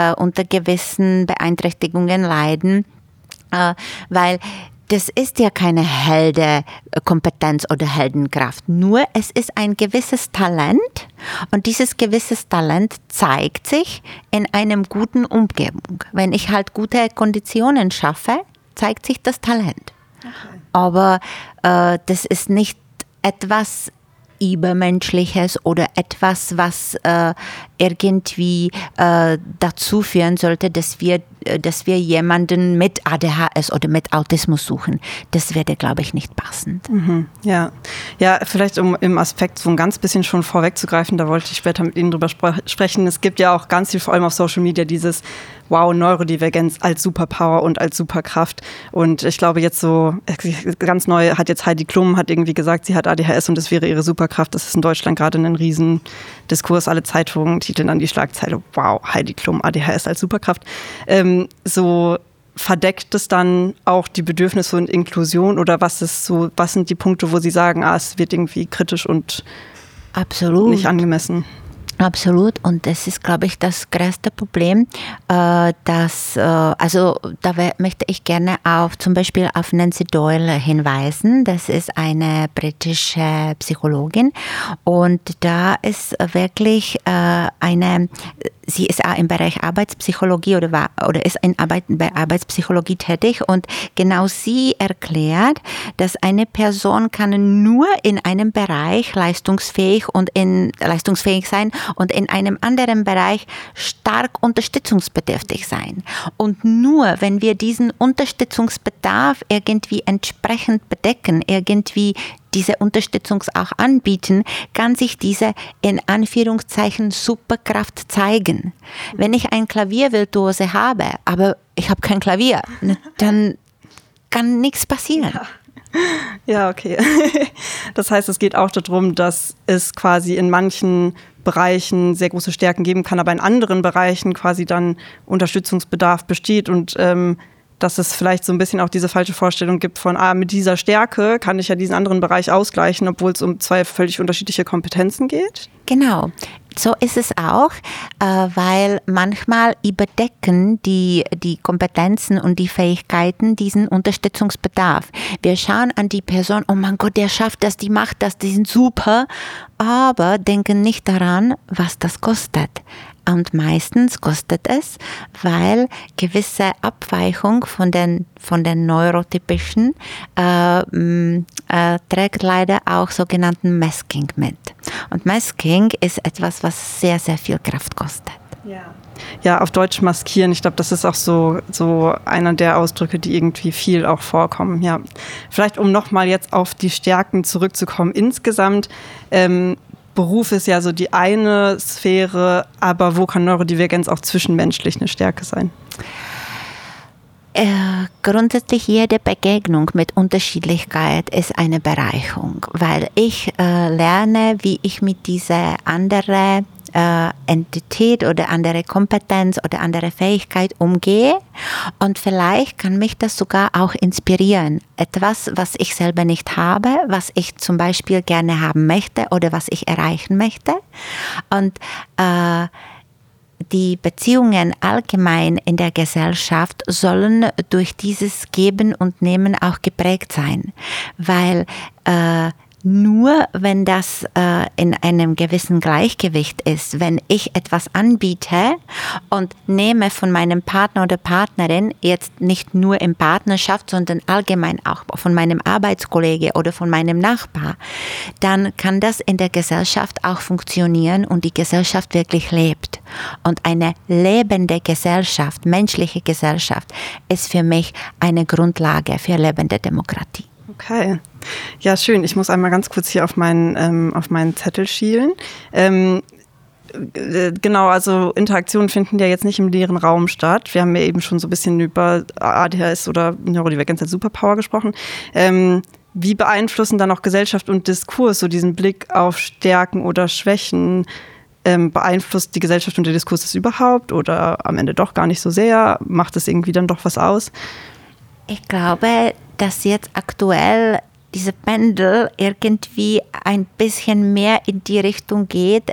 [SPEAKER 3] Beeinträchtigungen leiden, weil das ist ja keine Heldenkompetenz oder Heldenkraft. Nur es ist ein gewisses Talent und dieses gewisses Talent zeigt sich in einem guten Umgebung. Wenn ich halt gute Konditionen schaffe, zeigt sich das Talent. Okay. Aber das ist nicht etwas Übermenschliches oder etwas, was irgendwie dazu führen sollte, dass wir jemanden mit ADHS oder mit Autismus suchen. Das wäre, glaube ich, nicht passend.
[SPEAKER 2] Mhm, ja, vielleicht um im Aspekt so ein ganz bisschen schon vorwegzugreifen, da wollte ich später mit Ihnen drüber sprechen. Es gibt ja auch ganz viel, vor allem auf Social Media, dieses Wow, Neurodivergenz als Superpower und als Superkraft. Und ich glaube jetzt so, ganz neu hat jetzt Heidi Klum irgendwie gesagt, sie hat ADHS und das wäre ihre Superkraft. Das ist in Deutschland gerade ein Riesendiskurs. Alle Zeitungen titeln dann die Schlagzeile, wow, Heidi Klum, ADHS als Superkraft. So verdeckt es dann auch die Bedürfnisse und Inklusion oder was sind die Punkte, wo Sie sagen, es wird irgendwie kritisch und
[SPEAKER 3] absolut
[SPEAKER 2] nicht angemessen?
[SPEAKER 3] Absolut, und das ist, glaube ich, das größte Problem, möchte ich gerne zum Beispiel auf Nancy Doyle hinweisen. Das ist eine britische Psychologin und da ist wirklich sie ist auch im Bereich Arbeitspsychologie oder ist bei Arbeitspsychologie tätig und genau sie erklärt, dass eine Person kann nur in einem Bereich leistungsfähig sein und in einem anderen Bereich stark unterstützungsbedürftig sein. Und nur wenn wir diesen Unterstützungsbedarf irgendwie entsprechend bedecken, irgendwie diese Unterstützung auch anbieten, kann sich diese in Anführungszeichen Superkraft zeigen. Wenn ich ein Klaviervirtuose habe, aber ich habe kein Klavier, dann kann nichts passieren.
[SPEAKER 2] Ja, okay. Das heißt, es geht auch darum, dass es quasi in manchen Bereichen sehr große Stärken geben kann, aber in anderen Bereichen quasi dann Unterstützungsbedarf besteht und dass es vielleicht so ein bisschen auch diese falsche Vorstellung gibt von, mit dieser Stärke kann ich ja diesen anderen Bereich ausgleichen, obwohl es um zwei völlig unterschiedliche Kompetenzen geht.
[SPEAKER 3] Genau. So ist es auch, weil manchmal überdecken die Kompetenzen und die Fähigkeiten diesen Unterstützungsbedarf. Wir schauen an die Person, oh mein Gott, der schafft das, die macht das, die sind super, aber denken nicht daran, was das kostet. Und meistens kostet es, weil gewisse Abweichung von den neurotypischen trägt leider auch sogenannten Masking mit. Und Masking ist etwas, was sehr, sehr viel Kraft kostet.
[SPEAKER 2] Ja, auf Deutsch maskieren. Ich glaube, das ist auch so einer der Ausdrücke, die irgendwie viel auch vorkommen. Ja, vielleicht um nochmal jetzt auf die Stärken zurückzukommen. Insgesamt Beruf ist ja so die eine Sphäre, aber wo kann Neurodivergenz auch zwischenmenschlich eine Stärke sein?
[SPEAKER 3] Grundsätzlich jede Begegnung mit Unterschiedlichkeit ist eine Bereicherung, weil ich lerne, wie ich mit dieser anderen Entität oder andere Kompetenz oder andere Fähigkeit umgehe und vielleicht kann mich das sogar auch inspirieren. Etwas, was ich selber nicht habe, was ich zum Beispiel gerne haben möchte oder was ich erreichen möchte und die Beziehungen allgemein in der Gesellschaft sollen durch dieses Geben und Nehmen auch geprägt sein, weil nur wenn das in einem gewissen Gleichgewicht ist, wenn ich etwas anbiete und nehme von meinem Partner oder Partnerin, jetzt nicht nur in Partnerschaft, sondern allgemein auch von meinem Arbeitskollege oder von meinem Nachbar, dann kann das in der Gesellschaft auch funktionieren und die Gesellschaft wirklich lebt. Und eine lebende Gesellschaft, menschliche Gesellschaft, ist für mich eine Grundlage für lebende Demokratie.
[SPEAKER 2] Okay. Ja, schön. Ich muss einmal ganz kurz hier auf meinen Zettel schielen. Genau, also Interaktionen finden ja jetzt nicht im leeren Raum statt. Wir haben ja eben schon so ein bisschen über ADHS oder Neurodivergenz als Superpower gesprochen. Wie beeinflussen dann auch Gesellschaft und Diskurs so diesen Blick auf Stärken oder Schwächen? Beeinflusst die Gesellschaft und der Diskurs das überhaupt oder am Ende doch gar nicht so sehr? Macht es irgendwie dann doch was aus?
[SPEAKER 3] Ich glaube, dass jetzt aktuell diese Pendel irgendwie ein bisschen mehr in die Richtung geht,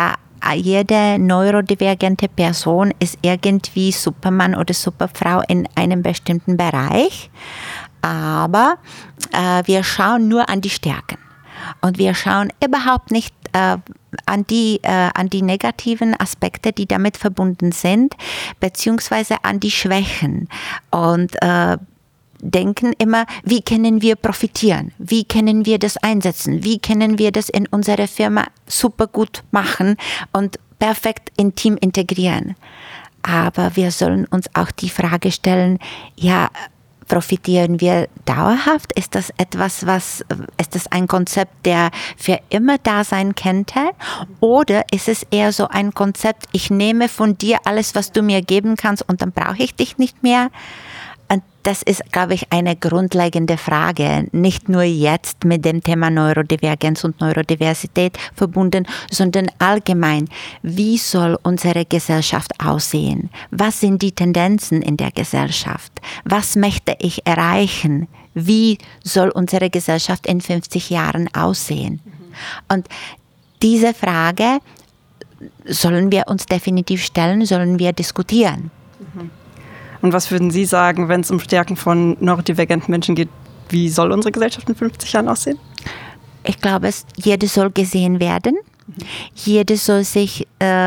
[SPEAKER 3] jede neurodivergente Person ist irgendwie Supermann oder Superfrau in einem bestimmten Bereich, aber wir schauen nur an die Stärken und wir schauen überhaupt nicht an die negativen Aspekte, die damit verbunden sind, beziehungsweise an die Schwächen und denken immer, wie können wir profitieren? Wie können wir das einsetzen? Wie können wir das in unsere Firma super gut machen und perfekt im Team integrieren? Aber wir sollen uns auch die Frage stellen, profitieren wir dauerhaft? Ist das ist das ein Konzept, der für immer da sein könnte? Oder ist es eher so ein Konzept, ich nehme von dir alles, was du mir geben kannst und dann brauche ich dich nicht mehr? Und das ist, glaube ich, eine grundlegende Frage, nicht nur jetzt mit dem Thema Neurodivergenz und Neurodiversität verbunden, sondern allgemein. Wie soll unsere Gesellschaft aussehen? Was sind die Tendenzen in der Gesellschaft? Was möchte ich erreichen? Wie soll unsere Gesellschaft in 50 Jahren aussehen? Und diese Frage sollen wir uns definitiv stellen, sollen wir diskutieren.
[SPEAKER 2] Und was würden Sie sagen, wenn es um Stärken von neurodivergenten Menschen geht? Wie soll unsere Gesellschaft in 50 Jahren aussehen?
[SPEAKER 3] Ich glaube, jeder soll gesehen werden. Jeder soll sich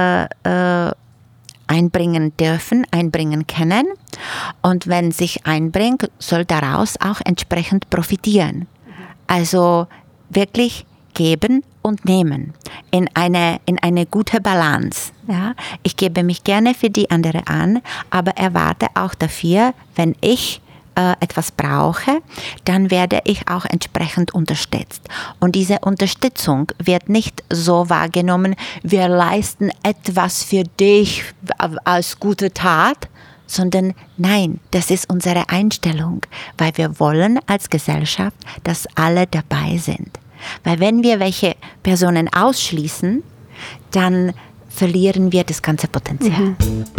[SPEAKER 3] einbringen dürfen, einbringen können. Und wenn sich einbringt, soll daraus auch entsprechend profitieren. Also wirklich geben und nehmen in eine gute Balance. Ja? Ich gebe mich gerne für die andere an, aber erwarte auch dafür, wenn ich etwas brauche, dann werde ich auch entsprechend unterstützt. Und diese Unterstützung wird nicht so wahrgenommen, wir leisten etwas für dich als gute Tat, sondern nein, das ist unsere Einstellung, weil wir wollen als Gesellschaft, dass alle dabei sind. Weil wenn wir welche Personen ausschließen, dann verlieren wir das ganze Potenzial.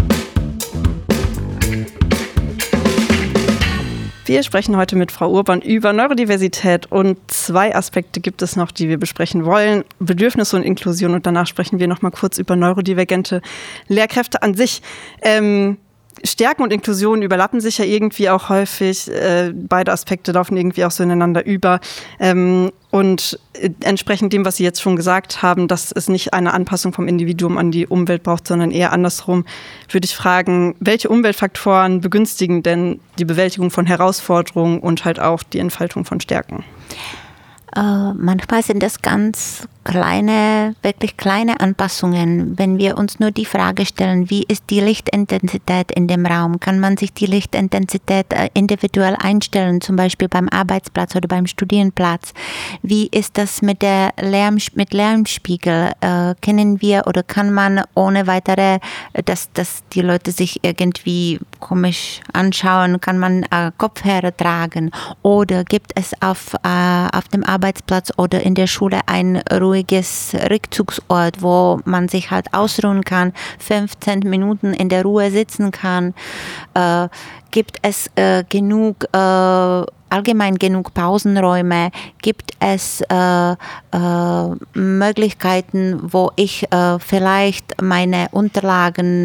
[SPEAKER 2] Wir sprechen heute mit Frau Urban über Neurodiversität und 2 Aspekte gibt es noch, die wir besprechen wollen. Bedürfnisse und Inklusion und danach sprechen wir noch mal kurz über neurodivergente Lehrkräfte an sich. Stärken und Inklusion überlappen sich ja irgendwie auch häufig. Beide Aspekte laufen irgendwie auch so ineinander über. Und entsprechend dem, was Sie jetzt schon gesagt haben, dass es nicht eine Anpassung vom Individuum an die Umwelt braucht, sondern eher andersrum, würde ich fragen, welche Umweltfaktoren begünstigen denn die Bewältigung von Herausforderungen und halt auch die Entfaltung von Stärken?
[SPEAKER 3] Manchmal sind das ganz kleine, wirklich kleine Anpassungen. Wenn wir uns nur die Frage stellen, wie ist die Lichtintensität in dem Raum? Kann man sich die Lichtintensität individuell einstellen, zum Beispiel beim Arbeitsplatz oder beim Studienplatz? Wie ist das mit Lärmspiegel? Kennen wir oder kann man ohne weitere, dass die Leute sich irgendwie komisch anschauen, kann man Kopfhörer tragen? Oder gibt es auf dem Arbeitsplatz oder in der Schule ein ruhiges Rückzugsort, wo man sich halt ausruhen kann, 15 Minuten in der Ruhe sitzen kann? Gibt es genug allgemein genug Pausenräume? Gibt es Möglichkeiten, wo ich vielleicht meine Unterlagen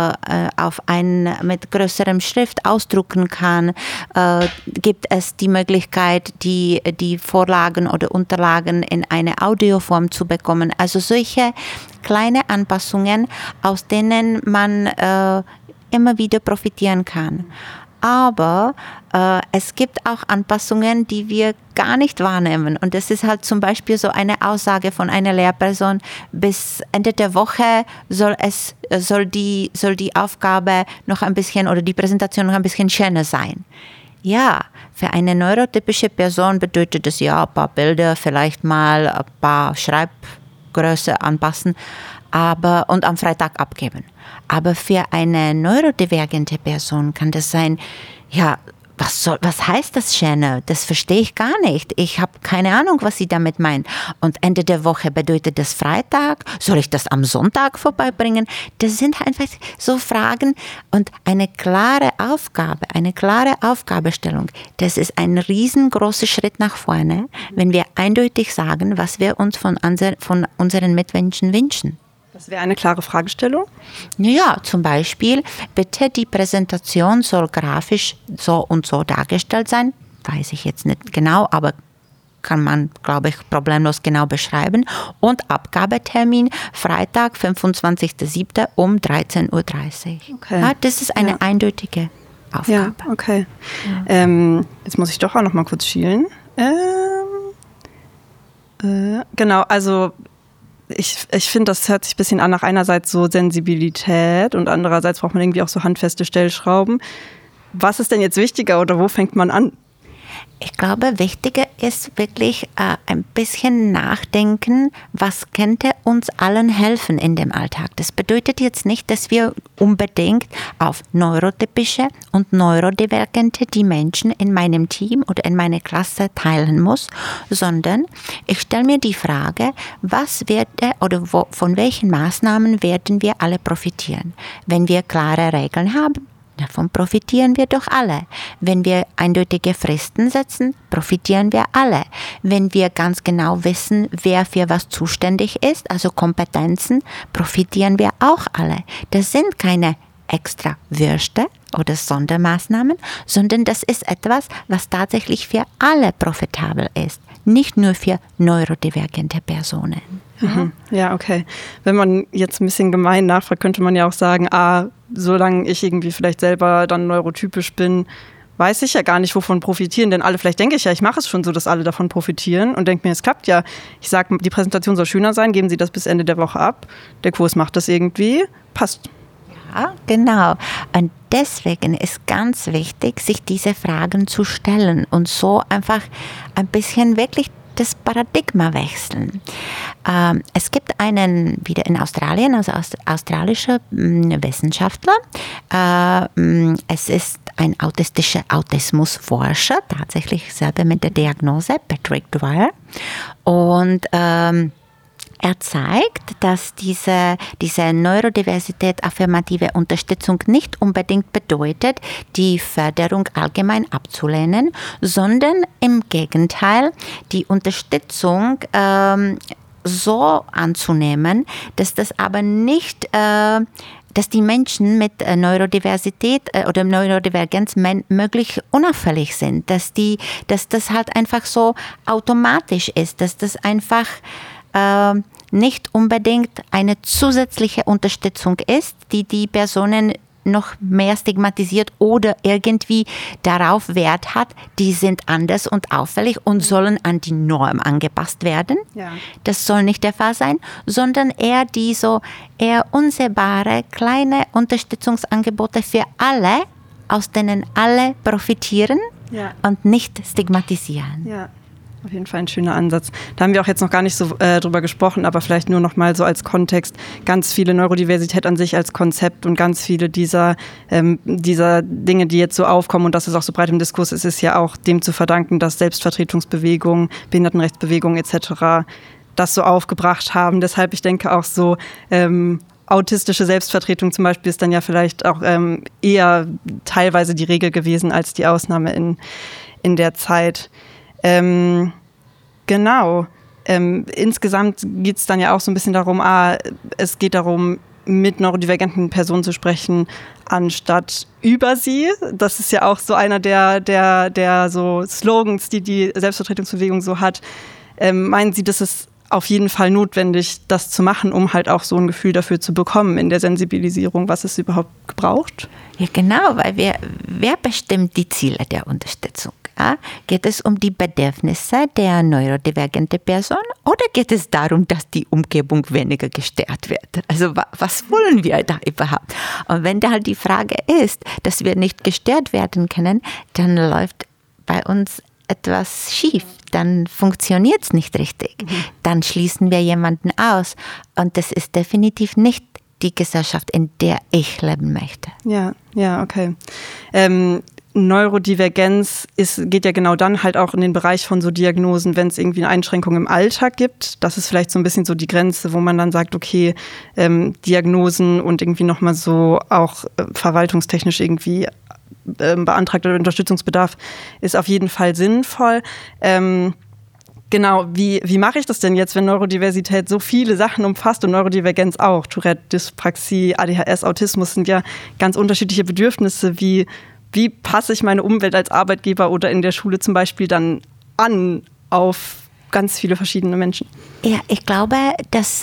[SPEAKER 3] mit größerem Schrift ausdrucken kann? Gibt es die Möglichkeit, die Vorlagen oder Unterlagen in eine Audioform zu bekommen? Also solche kleine Anpassungen, aus denen man immer wieder profitieren kann. Aber es gibt auch Anpassungen, die wir gar nicht wahrnehmen. Und das ist halt zum Beispiel so eine Aussage von einer Lehrperson: Bis Ende der Woche soll die Aufgabe noch ein bisschen oder die Präsentation noch ein bisschen schöner sein. Ja, für eine neurotypische Person bedeutet das ja ein paar Bilder, vielleicht mal ein paar Schreibgröße anpassen, und am Freitag abgeben. Aber für eine neurodivergente Person kann das sein, ja, was heißt das schöner? Das verstehe ich gar nicht. Ich habe keine Ahnung, was sie damit meint. Und Ende der Woche bedeutet das Freitag? Soll ich das am Sonntag vorbeibringen? Das sind einfach so Fragen und eine klare Aufgabestellung. Das ist ein riesengroßer Schritt nach vorne, wenn wir eindeutig sagen, was wir uns von unseren Mitmenschen wünschen.
[SPEAKER 2] Das wäre eine klare Fragestellung?
[SPEAKER 3] Ja, zum Beispiel, bitte die Präsentation soll grafisch so und so dargestellt sein. Weiß ich jetzt nicht genau, aber kann man, glaube ich, problemlos genau beschreiben. Und Abgabetermin Freitag, 25.07. um 13.30 Uhr.
[SPEAKER 2] Okay.
[SPEAKER 3] Ja, das ist eine eindeutige Aufgabe.
[SPEAKER 2] Ja, okay. Ja. Jetzt muss ich doch auch noch mal kurz schielen. Genau, also ich finde, das hört sich ein bisschen an nach einerseits so Sensibilität und andererseits braucht man irgendwie auch so handfeste Stellschrauben. Was ist denn jetzt wichtiger oder wo fängt man an?
[SPEAKER 3] Ich glaube, wichtiger ist wirklich ein bisschen nachdenken, was könnte uns allen helfen in dem Alltag. Das bedeutet jetzt nicht, dass wir unbedingt auf neurotypische und neurodivergente die Menschen in meinem Team oder in meiner Klasse teilen muss, sondern ich stelle mir die Frage, von welchen Maßnahmen werden wir alle profitieren? Wenn wir klare Regeln haben, davon profitieren wir doch alle. Wenn wir eindeutige Fristen setzen, profitieren wir alle. Wenn wir ganz genau wissen, wer für was zuständig ist, also Kompetenzen, profitieren wir auch alle. Das sind keine extra Würste oder Sondermaßnahmen, sondern das ist etwas, was tatsächlich für alle profitabel ist, nicht nur für neurodivergente Personen.
[SPEAKER 2] Mhm. Ja, okay. Wenn man jetzt ein bisschen gemein nachfragt, könnte man ja auch sagen, solange ich irgendwie vielleicht selber dann neurotypisch bin, weiß ich ja gar nicht, wovon profitieren. Denn vielleicht denke ich ja, ich mache es schon so, dass alle davon profitieren und denke mir, es klappt ja. Ich sage, die Präsentation soll schöner sein, geben Sie das bis Ende der Woche ab. Der Kurs macht das irgendwie, passt.
[SPEAKER 3] Ja, genau. Und deswegen ist ganz wichtig, sich diese Fragen zu stellen und so einfach ein bisschen wirklich das Paradigma wechseln. Es gibt wieder in Australien, also australischer Wissenschaftler. Es ist ein Autismusforscher, tatsächlich selber mit der Diagnose, Patrick Dwyer. Und er zeigt, dass diese Neurodiversität affirmative Unterstützung nicht unbedingt bedeutet, die Förderung allgemein abzulehnen, sondern im Gegenteil, die Unterstützung so anzunehmen, dass das aber nicht dass die Menschen mit Neurodiversität oder Neurodivergenz möglich unauffällig sind, dass das halt einfach so automatisch ist, dass das einfach nicht unbedingt eine zusätzliche Unterstützung ist, die Personen noch mehr stigmatisiert oder irgendwie darauf Wert hat, die sind anders und auffällig und sollen an die Norm angepasst werden. Ja. Das soll nicht der Fall sein, sondern eher unsehbare kleine Unterstützungsangebote für alle, aus denen alle profitieren und nicht stigmatisieren.
[SPEAKER 2] Ja. Auf jeden Fall ein schöner Ansatz. Da haben wir auch jetzt noch gar nicht so drüber gesprochen, aber vielleicht nur noch mal so als Kontext. Ganz viele Neurodiversität an sich als Konzept und ganz viele dieser Dinge, die jetzt so aufkommen und dass es auch so breit im Diskurs ist, ist ja auch dem zu verdanken, dass Selbstvertretungsbewegungen, Behindertenrechtsbewegungen etc. das so aufgebracht haben. Deshalb, ich denke auch so autistische Selbstvertretung zum Beispiel ist dann ja vielleicht auch eher teilweise die Regel gewesen als die Ausnahme in in der Zeit. Genau. Insgesamt geht es dann ja auch so ein bisschen darum, es geht darum, mit neurodivergenten Personen zu sprechen, anstatt über sie. Das ist ja auch so einer der so Slogans, die Selbstvertretungsbewegung so hat. Meinen Sie, das ist auf jeden Fall notwendig, das zu machen, um halt auch so ein Gefühl dafür zu bekommen in der Sensibilisierung, was es überhaupt gebraucht?
[SPEAKER 3] Ja, genau, weil wer bestimmt die Ziele der Unterstützung? Ja? Geht es um die Bedürfnisse der neurodivergenten Person oder geht es darum, dass die Umgebung weniger gestört wird? Also was wollen wir da überhaupt? Und wenn da halt die Frage ist, dass wir nicht gestört werden können, dann läuft bei uns etwas schief, dann funktioniert es nicht richtig. Dann schließen wir jemanden aus. Und das ist definitiv nicht die Gesellschaft, in der ich leben möchte.
[SPEAKER 2] Ja, okay. Neurodivergenz geht ja genau dann halt auch in den Bereich von so Diagnosen, wenn es irgendwie eine Einschränkung im Alltag gibt. Das ist vielleicht so ein bisschen so die Grenze, wo man dann sagt, okay, Diagnosen und irgendwie nochmal so auch verwaltungstechnisch irgendwie beantragter Unterstützungsbedarf ist auf jeden Fall sinnvoll. Genau, wie mache ich das denn jetzt, wenn Neurodiversität so viele Sachen umfasst und Neurodivergenz auch? Tourette, Dyspraxie, ADHS, Autismus sind ja ganz unterschiedliche Bedürfnisse. Wie passe ich meine Umwelt als Arbeitgeber oder in der Schule zum Beispiel dann an auf ganz viele verschiedene Menschen?
[SPEAKER 3] Ja, ich glaube, dass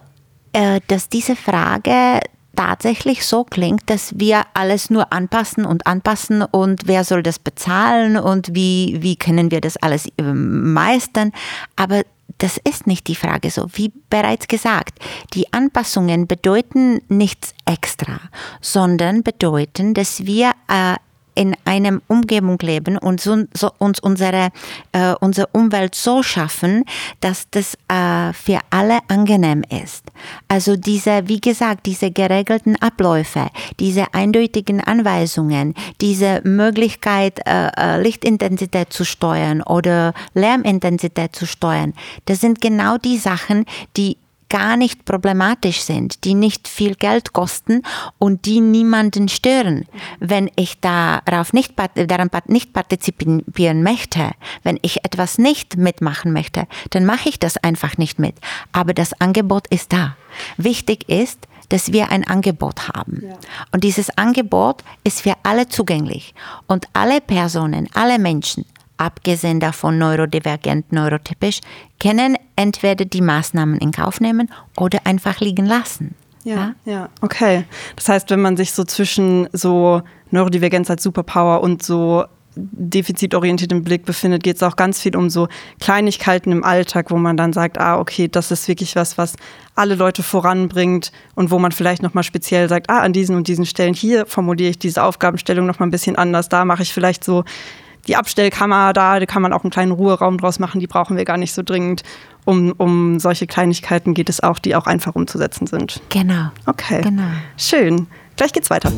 [SPEAKER 3] diese Frage tatsächlich so klingt, dass wir alles nur anpassen und wer soll das bezahlen und wie können wir das alles meistern. Aber das ist nicht die Frage so. Wie bereits gesagt, die Anpassungen bedeuten nichts extra, sondern bedeuten, dass wir in einer Umgebung leben und uns unsere Umwelt so schaffen, dass das für alle angenehm ist. Also wie gesagt, diese geregelten Abläufe, diese eindeutigen Anweisungen, diese Möglichkeit, Lichtintensität zu steuern oder Lärmintensität zu steuern, das sind genau die Sachen, die gar nicht problematisch sind, die nicht viel Geld kosten und die niemanden stören. Wenn ich daran nicht partizipieren möchte, wenn ich etwas nicht mitmachen möchte, dann mache ich das einfach nicht mit. Aber das Angebot ist da. Wichtig ist, dass wir ein Angebot haben. Ja. Und dieses Angebot ist für alle zugänglich. Und alle Personen, alle Menschen, abgesehen davon neurodivergent, neurotypisch, können entweder die Maßnahmen in Kauf nehmen oder einfach liegen lassen.
[SPEAKER 2] Ja, okay. Das heißt, wenn man sich so zwischen so Neurodivergenz als Superpower und so defizitorientiertem Blick befindet, geht es auch ganz viel um so Kleinigkeiten im Alltag, wo man dann sagt, okay, das ist wirklich was alle Leute voranbringt und wo man vielleicht nochmal speziell sagt, an diesen und diesen Stellen, hier formuliere ich diese Aufgabenstellung nochmal ein bisschen anders, da mache ich vielleicht so die Abstellkammer, da kann man auch einen kleinen Ruheraum draus machen, die brauchen wir gar nicht so dringend. Um solche Kleinigkeiten geht es auch, die auch einfach umzusetzen sind.
[SPEAKER 3] Genau.
[SPEAKER 2] Okay,
[SPEAKER 3] genau.
[SPEAKER 2] Schön. Gleich geht's weiter.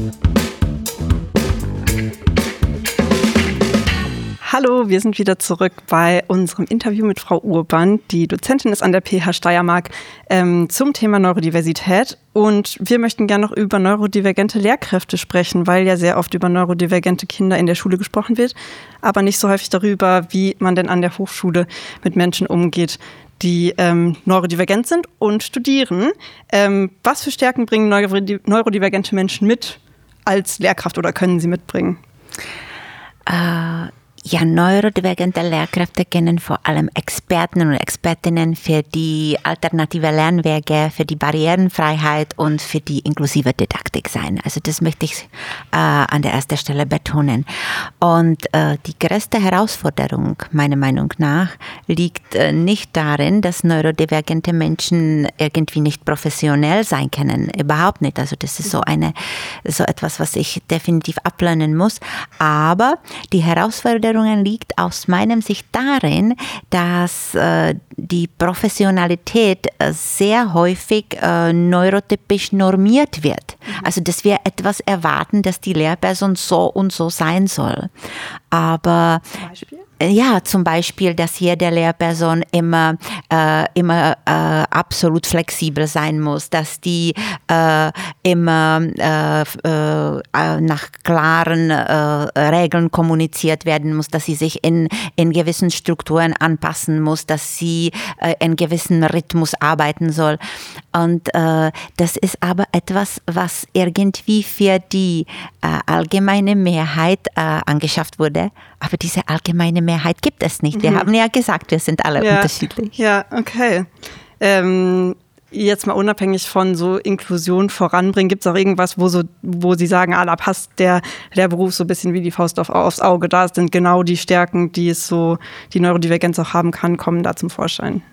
[SPEAKER 2] Hallo, wir sind wieder zurück bei unserem Interview mit Frau Urban, die Dozentin ist an der PH Steiermark, zum Thema Neurodiversität. Und wir möchten gerne noch über neurodivergente Lehrkräfte sprechen, weil ja sehr oft über neurodivergente Kinder in der Schule gesprochen wird, aber nicht so häufig darüber, wie man denn an der Hochschule mit Menschen umgeht, die neurodivergent sind und studieren. Was für Stärken bringen neurodivergente Menschen mit als Lehrkraft oder können sie mitbringen?
[SPEAKER 3] Ja, neurodivergente Lehrkräfte können vor allem Experten und Expertinnen für die alternative Lernwege, für die Barrierenfreiheit und für die inklusive Didaktik sein. Also das möchte ich an der ersten Stelle betonen. Und die größte Herausforderung, meiner Meinung nach, liegt nicht darin, dass neurodivergente Menschen irgendwie nicht professionell sein können. Überhaupt nicht. Also das ist so etwas, was ich definitiv ablernen muss. Aber die Herausforderung liegt aus meiner Sicht darin, dass die Professionalität sehr häufig neurotypisch normiert wird. Also dass wir etwas erwarten, dass die Lehrperson so und so sein soll. Aber zum Beispiel, dass jede Lehrperson immer absolut flexibel sein muss, dass die immer nach klaren Regeln kommuniziert werden muss, dass sie sich in gewissen Strukturen anpassen muss, dass sie in gewissen Rhythmus arbeiten soll. Und das ist aber etwas, was irgendwie für die allgemeine Mehrheit angeschafft wurde. Aber diese allgemeine Mehrheit gibt es nicht. Wir haben ja gesagt, wir sind alle unterschiedlich.
[SPEAKER 2] Ja, okay. Jetzt mal unabhängig von so Inklusion voranbringen, gibt es auch irgendwas, wo Sie sagen, da passt der Beruf so ein bisschen wie die Faust aufs Auge. Da sind genau die Stärken, die die Neurodivergenz auch haben kann, kommen da zum Vorschein.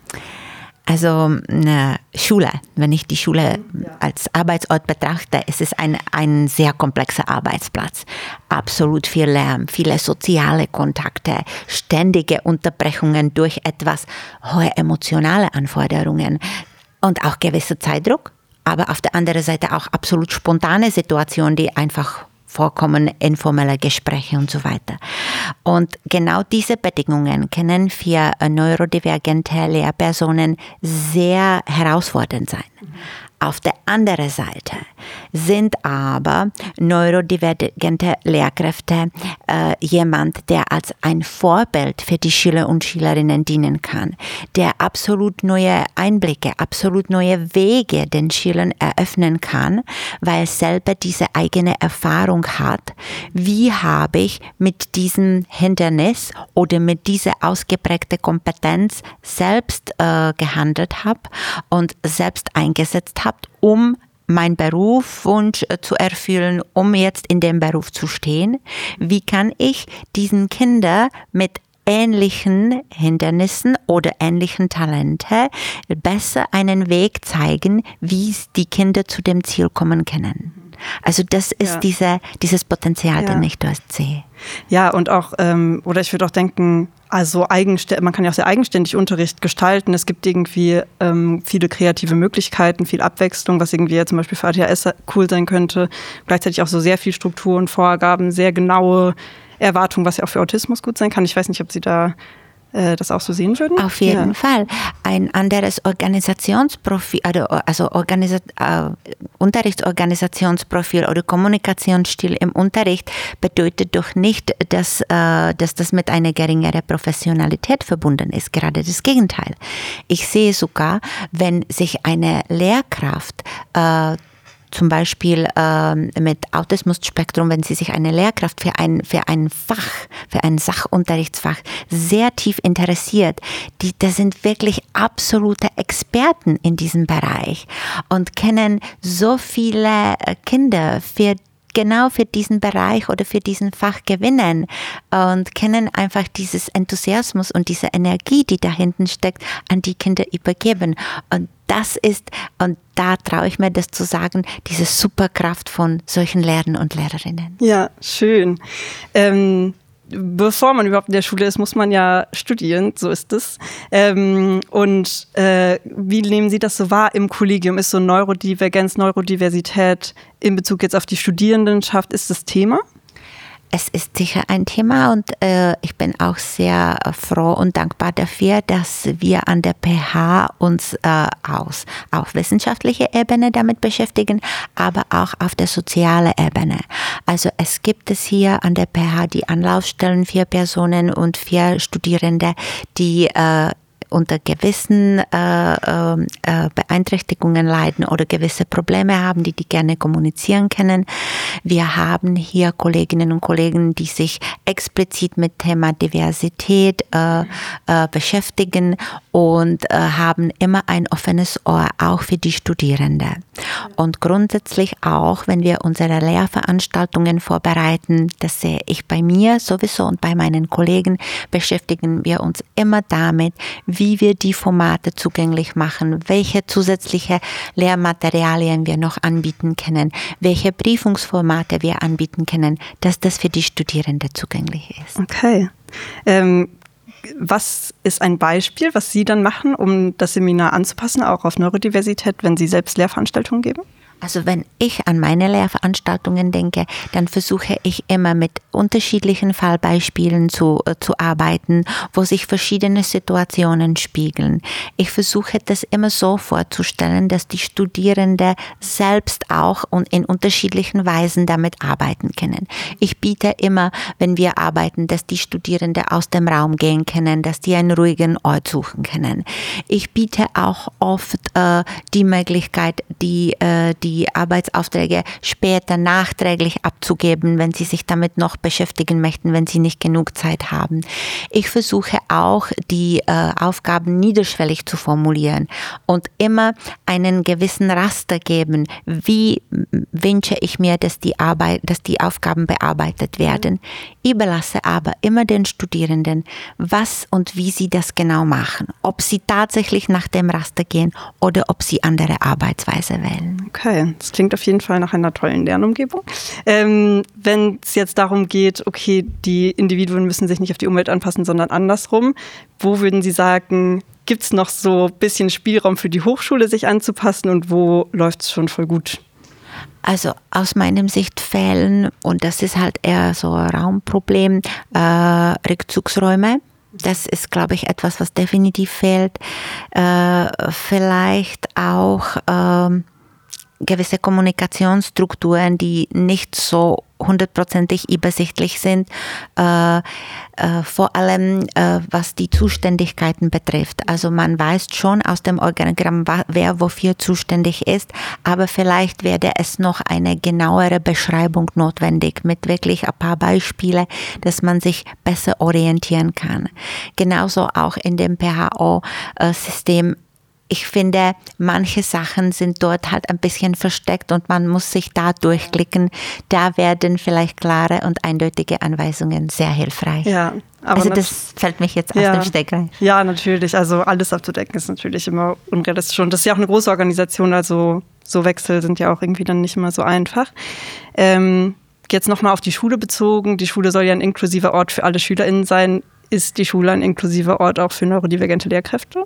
[SPEAKER 3] Also eine Schule, wenn ich die Schule als Arbeitsort betrachte, ist es ein sehr komplexer Arbeitsplatz. Absolut viel Lärm, viele soziale Kontakte, ständige Unterbrechungen durch etwas hohe emotionale Anforderungen und auch gewisser Zeitdruck, aber auf der anderen Seite auch absolut spontane Situationen, die einfach vorkommen, informelle Gespräche und so weiter. Und genau diese Bedingungen können für neurodivergente Lehrpersonen sehr herausfordernd sein. Auf der anderen Seite sind aber neurodivergente Lehrkräfte jemand, der als ein Vorbild für die Schüler und Schülerinnen dienen kann, der absolut neue Einblicke, absolut neue Wege den Schülern eröffnen kann, weil selber diese eigene Erfahrung hat, wie habe ich mit diesem Hindernis oder mit dieser ausgeprägten Kompetenz selbst gehandelt habe und selbst eingesetzt habe, um meinen Berufswunsch zu erfüllen, um jetzt in dem Beruf zu stehen. Wie kann ich diesen Kindern mit ähnlichen Hindernissen oder ähnlichen Talenten besser einen Weg zeigen, wie die Kinder zu dem Ziel kommen können? Also das ist dieses Potenzial, den ich dort sehe.
[SPEAKER 2] Ja, und auch, oder ich würde auch denken, also man kann ja auch sehr eigenständig Unterricht gestalten. Es gibt irgendwie viele kreative Möglichkeiten, viel Abwechslung, was irgendwie zum Beispiel für ADHS cool sein könnte. Gleichzeitig auch so sehr viel Strukturen, Vorgaben, sehr genaue Erwartungen, was ja auch für Autismus gut sein kann. Ich weiß nicht, ob Sie da das auch so sehen würden?
[SPEAKER 3] Auf jeden Fall. Ein anderes Organisationsprofil, also Unterrichtsorganisationsprofil oder Kommunikationsstil im Unterricht bedeutet doch nicht, dass das mit einer geringeren Professionalität verbunden ist. Gerade das Gegenteil. Ich sehe sogar, wenn sich eine Lehrkraft zum Beispiel mit Autismus-Spektrum, wenn sie sich eine Lehrkraft für ein Sachunterrichtsfach sehr tief interessiert, das sind wirklich absolute Experten in diesem Bereich und kennen so viele Kinder genau für diesen Bereich oder für diesen Fach gewinnen und können einfach dieses Enthusiasmus und diese Energie, die da hinten steckt, an die Kinder übergeben. Und das ist, und da traue ich mir das zu sagen, diese Superkraft von solchen Lehrern und Lehrerinnen.
[SPEAKER 2] Ja, schön. Bevor man überhaupt in der Schule ist, muss man ja studieren, so ist es. Und wie nehmen Sie das so wahr im Kollegium? Ist so Neurodivergenz, Neurodiversität in Bezug jetzt auf die Studierendenschaft, ist das Thema?
[SPEAKER 3] Es ist sicher ein Thema und ich bin auch sehr froh und dankbar dafür, dass wir an der PH uns auf wissenschaftlicher Ebene damit beschäftigen, aber auch auf der sozialen Ebene. Also es gibt es hier an der PH die Anlaufstellen für Personen und für Studierende, die unter gewissen Beeinträchtigungen leiden oder gewisse Probleme haben, die gerne kommunizieren können. Wir haben hier Kolleginnen und Kollegen, die sich explizit mit Thema Diversität beschäftigen und haben immer ein offenes Ohr, auch für die Studierenden. Und grundsätzlich auch, wenn wir unsere Lehrveranstaltungen vorbereiten, das sehe ich bei mir sowieso und bei meinen Kollegen, beschäftigen wir uns immer damit, wie wir die Formate zugänglich machen, welche zusätzliche Lehrmaterialien wir noch anbieten können, welche Prüfungsformate wir anbieten können, dass das für die Studierenden zugänglich ist.
[SPEAKER 2] Okay. Was ist ein Beispiel, was Sie dann machen, um das Seminar anzupassen, auch auf Neurodiversität, wenn Sie selbst Lehrveranstaltungen geben?
[SPEAKER 3] Also wenn ich an meine Lehrveranstaltungen denke, dann versuche ich immer mit unterschiedlichen Fallbeispielen zu arbeiten, wo sich verschiedene Situationen spiegeln. Ich versuche das immer so vorzustellen, dass die Studierenden selbst auch und in unterschiedlichen Weisen damit arbeiten können. Ich biete immer, wenn wir arbeiten, dass die Studierenden aus dem Raum gehen können, dass die einen ruhigen Ort suchen können. Ich biete auch oft die Möglichkeit, die Arbeitsaufträge später nachträglich abzugeben, wenn sie sich damit noch beschäftigen möchten, wenn sie nicht genug Zeit haben. Ich versuche auch, die Aufgaben niederschwellig zu formulieren und immer einen gewissen Raster geben. Wie wünsche ich mir, dass die Aufgaben bearbeitet werden? Ich überlasse aber immer den Studierenden, was und wie sie das genau machen. Ob sie tatsächlich nach dem Raster gehen oder ob sie andere Arbeitsweise wählen.
[SPEAKER 2] Okay, das klingt auf jeden Fall nach einer tollen Lernumgebung. Wenn es jetzt darum geht, okay, die Individuen müssen sich nicht auf die Umwelt anpassen, sondern andersrum, wo würden Sie sagen, gibt es noch so ein bisschen Spielraum für die Hochschule, sich anzupassen und wo läuft es schon voll gut?
[SPEAKER 3] Also aus meinem Sicht fehlen, und das ist halt eher so ein Raumproblem, Rückzugsräume. Das ist, glaube ich, etwas, was definitiv fehlt. Vielleicht auch gewisse Kommunikationsstrukturen, die nicht so 100% übersichtlich sind, vor allem was die Zuständigkeiten betrifft. Also man weiß schon aus dem Organigramm, wer wofür zuständig ist, aber vielleicht wäre es noch eine genauere Beschreibung notwendig mit wirklich ein paar Beispielen, dass man sich besser orientieren kann. Genauso auch in dem PHO-System. Ich finde, manche Sachen sind dort halt ein bisschen versteckt und man muss sich da durchklicken. Da werden vielleicht klare und eindeutige Anweisungen sehr hilfreich. Ja, aber also das fällt mich jetzt aus dem Stegreif.
[SPEAKER 2] Ja, natürlich. Also alles abzudecken ist natürlich immer unrealistisch. Und das ist ja auch eine große Organisation, also so Wechsel sind ja auch irgendwie dann nicht immer so einfach. Jetzt nochmal auf die Schule bezogen. Die Schule soll ja ein inklusiver Ort für alle SchülerInnen sein. Ist die Schule ein inklusiver Ort auch für neurodivergente Lehrkräfte?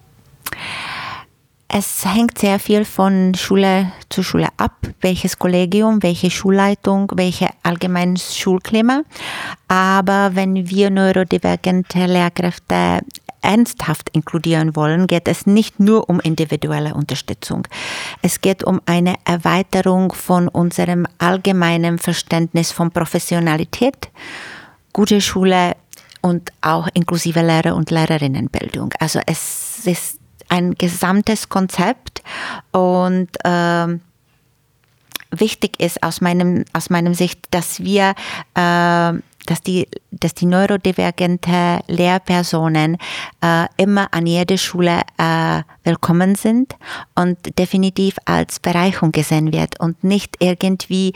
[SPEAKER 3] Es hängt sehr viel von Schule zu Schule ab, welches Kollegium, welche Schulleitung, welche allgemeines Schulklima. Aber wenn wir neurodivergente Lehrkräfte ernsthaft inkludieren wollen, geht es nicht nur um individuelle Unterstützung. Es geht um eine Erweiterung von unserem allgemeinen Verständnis von Professionalität, gute Schule und auch inklusive Lehrer- und Lehrerinnenbildung. Also es ist ein gesamtes Konzept und wichtig ist aus meinem Sicht, dass wir, dass die neurodivergente Lehrpersonen immer an jeder Schule willkommen sind und definitiv als Bereicherung gesehen wird und nicht irgendwie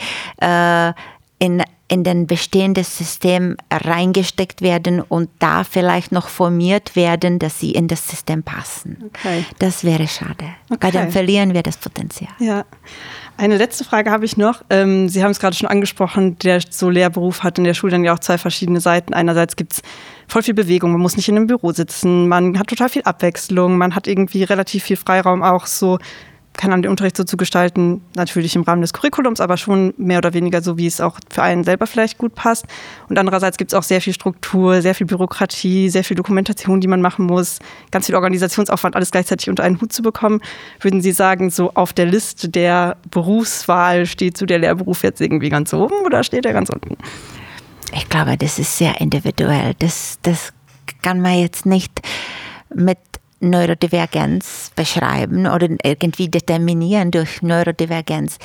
[SPEAKER 3] in den bestehendes System reingesteckt werden und da vielleicht noch formiert werden, dass sie in das System passen. Okay. Das wäre schade, weil dann verlieren wir das Potenzial.
[SPEAKER 2] Ja. Eine letzte Frage habe ich noch. Sie haben es gerade schon angesprochen, der so Lehrberuf hat in der Schule dann ja auch zwei verschiedene Seiten. Einerseits gibt es voll viel Bewegung, man muss nicht in einem Büro sitzen, man hat total viel Abwechslung, man hat irgendwie relativ viel Freiraum auch so, kann man den Unterricht so zu gestalten, natürlich im Rahmen des Curriculums, aber schon mehr oder weniger so, wie es auch für einen selber vielleicht gut passt. Und andererseits gibt es auch sehr viel Struktur, sehr viel Bürokratie, sehr viel Dokumentation, die man machen muss, ganz viel Organisationsaufwand, alles gleichzeitig unter einen Hut zu bekommen. Würden Sie sagen, so auf der Liste der Berufswahl steht so der Lehrberuf jetzt irgendwie ganz oben oder steht er ganz unten?
[SPEAKER 3] Ich glaube, das ist sehr individuell. Das kann man jetzt nicht mit Neurodivergenz beschreiben oder irgendwie determinieren durch Neurodivergenz.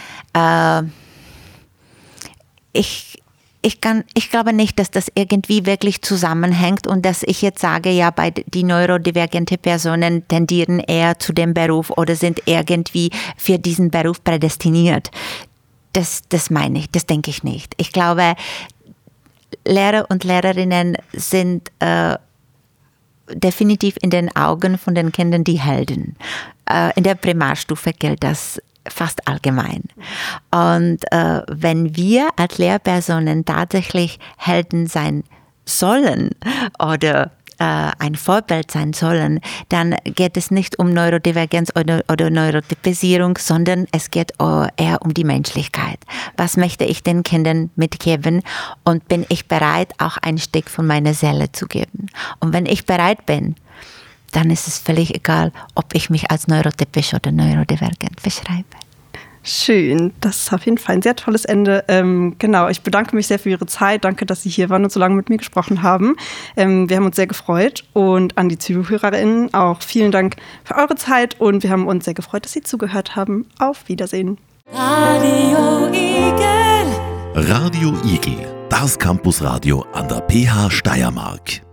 [SPEAKER 3] Ich glaube nicht, dass das irgendwie wirklich zusammenhängt und dass ich jetzt sage, ja, die neurodivergente Personen tendieren eher zu dem Beruf oder sind irgendwie für diesen Beruf prädestiniert. Das meine ich, das denke ich nicht. Ich glaube, Lehrer und Lehrerinnen sind definitiv in den Augen von den Kindern die Helden. In der Primarstufe gilt das fast allgemein. Und wenn wir als Lehrpersonen tatsächlich Helden sein sollen oder ein Vorbild sein sollen, dann geht es nicht um Neurodivergenz oder Neurotypisierung, sondern es geht eher um die Menschlichkeit. Was möchte ich den Kindern mitgeben und bin ich bereit, auch ein Stück von meiner Seele zu geben? Und wenn ich bereit bin, dann ist es völlig egal, ob ich mich als neurotypisch oder neurodivergent beschreibe.
[SPEAKER 2] Schön, das ist auf jeden Fall ein sehr tolles Ende. Genau, ich bedanke mich sehr für Ihre Zeit. Danke, dass Sie hier waren und so lange mit mir gesprochen haben. Wir haben uns sehr gefreut und an die ZuhörerInnen auch vielen Dank für eure Zeit und wir haben uns sehr gefreut, dass Sie zugehört haben. Auf Wiedersehen.
[SPEAKER 1] Radio Igel, das Campusradio an der PH Steiermark.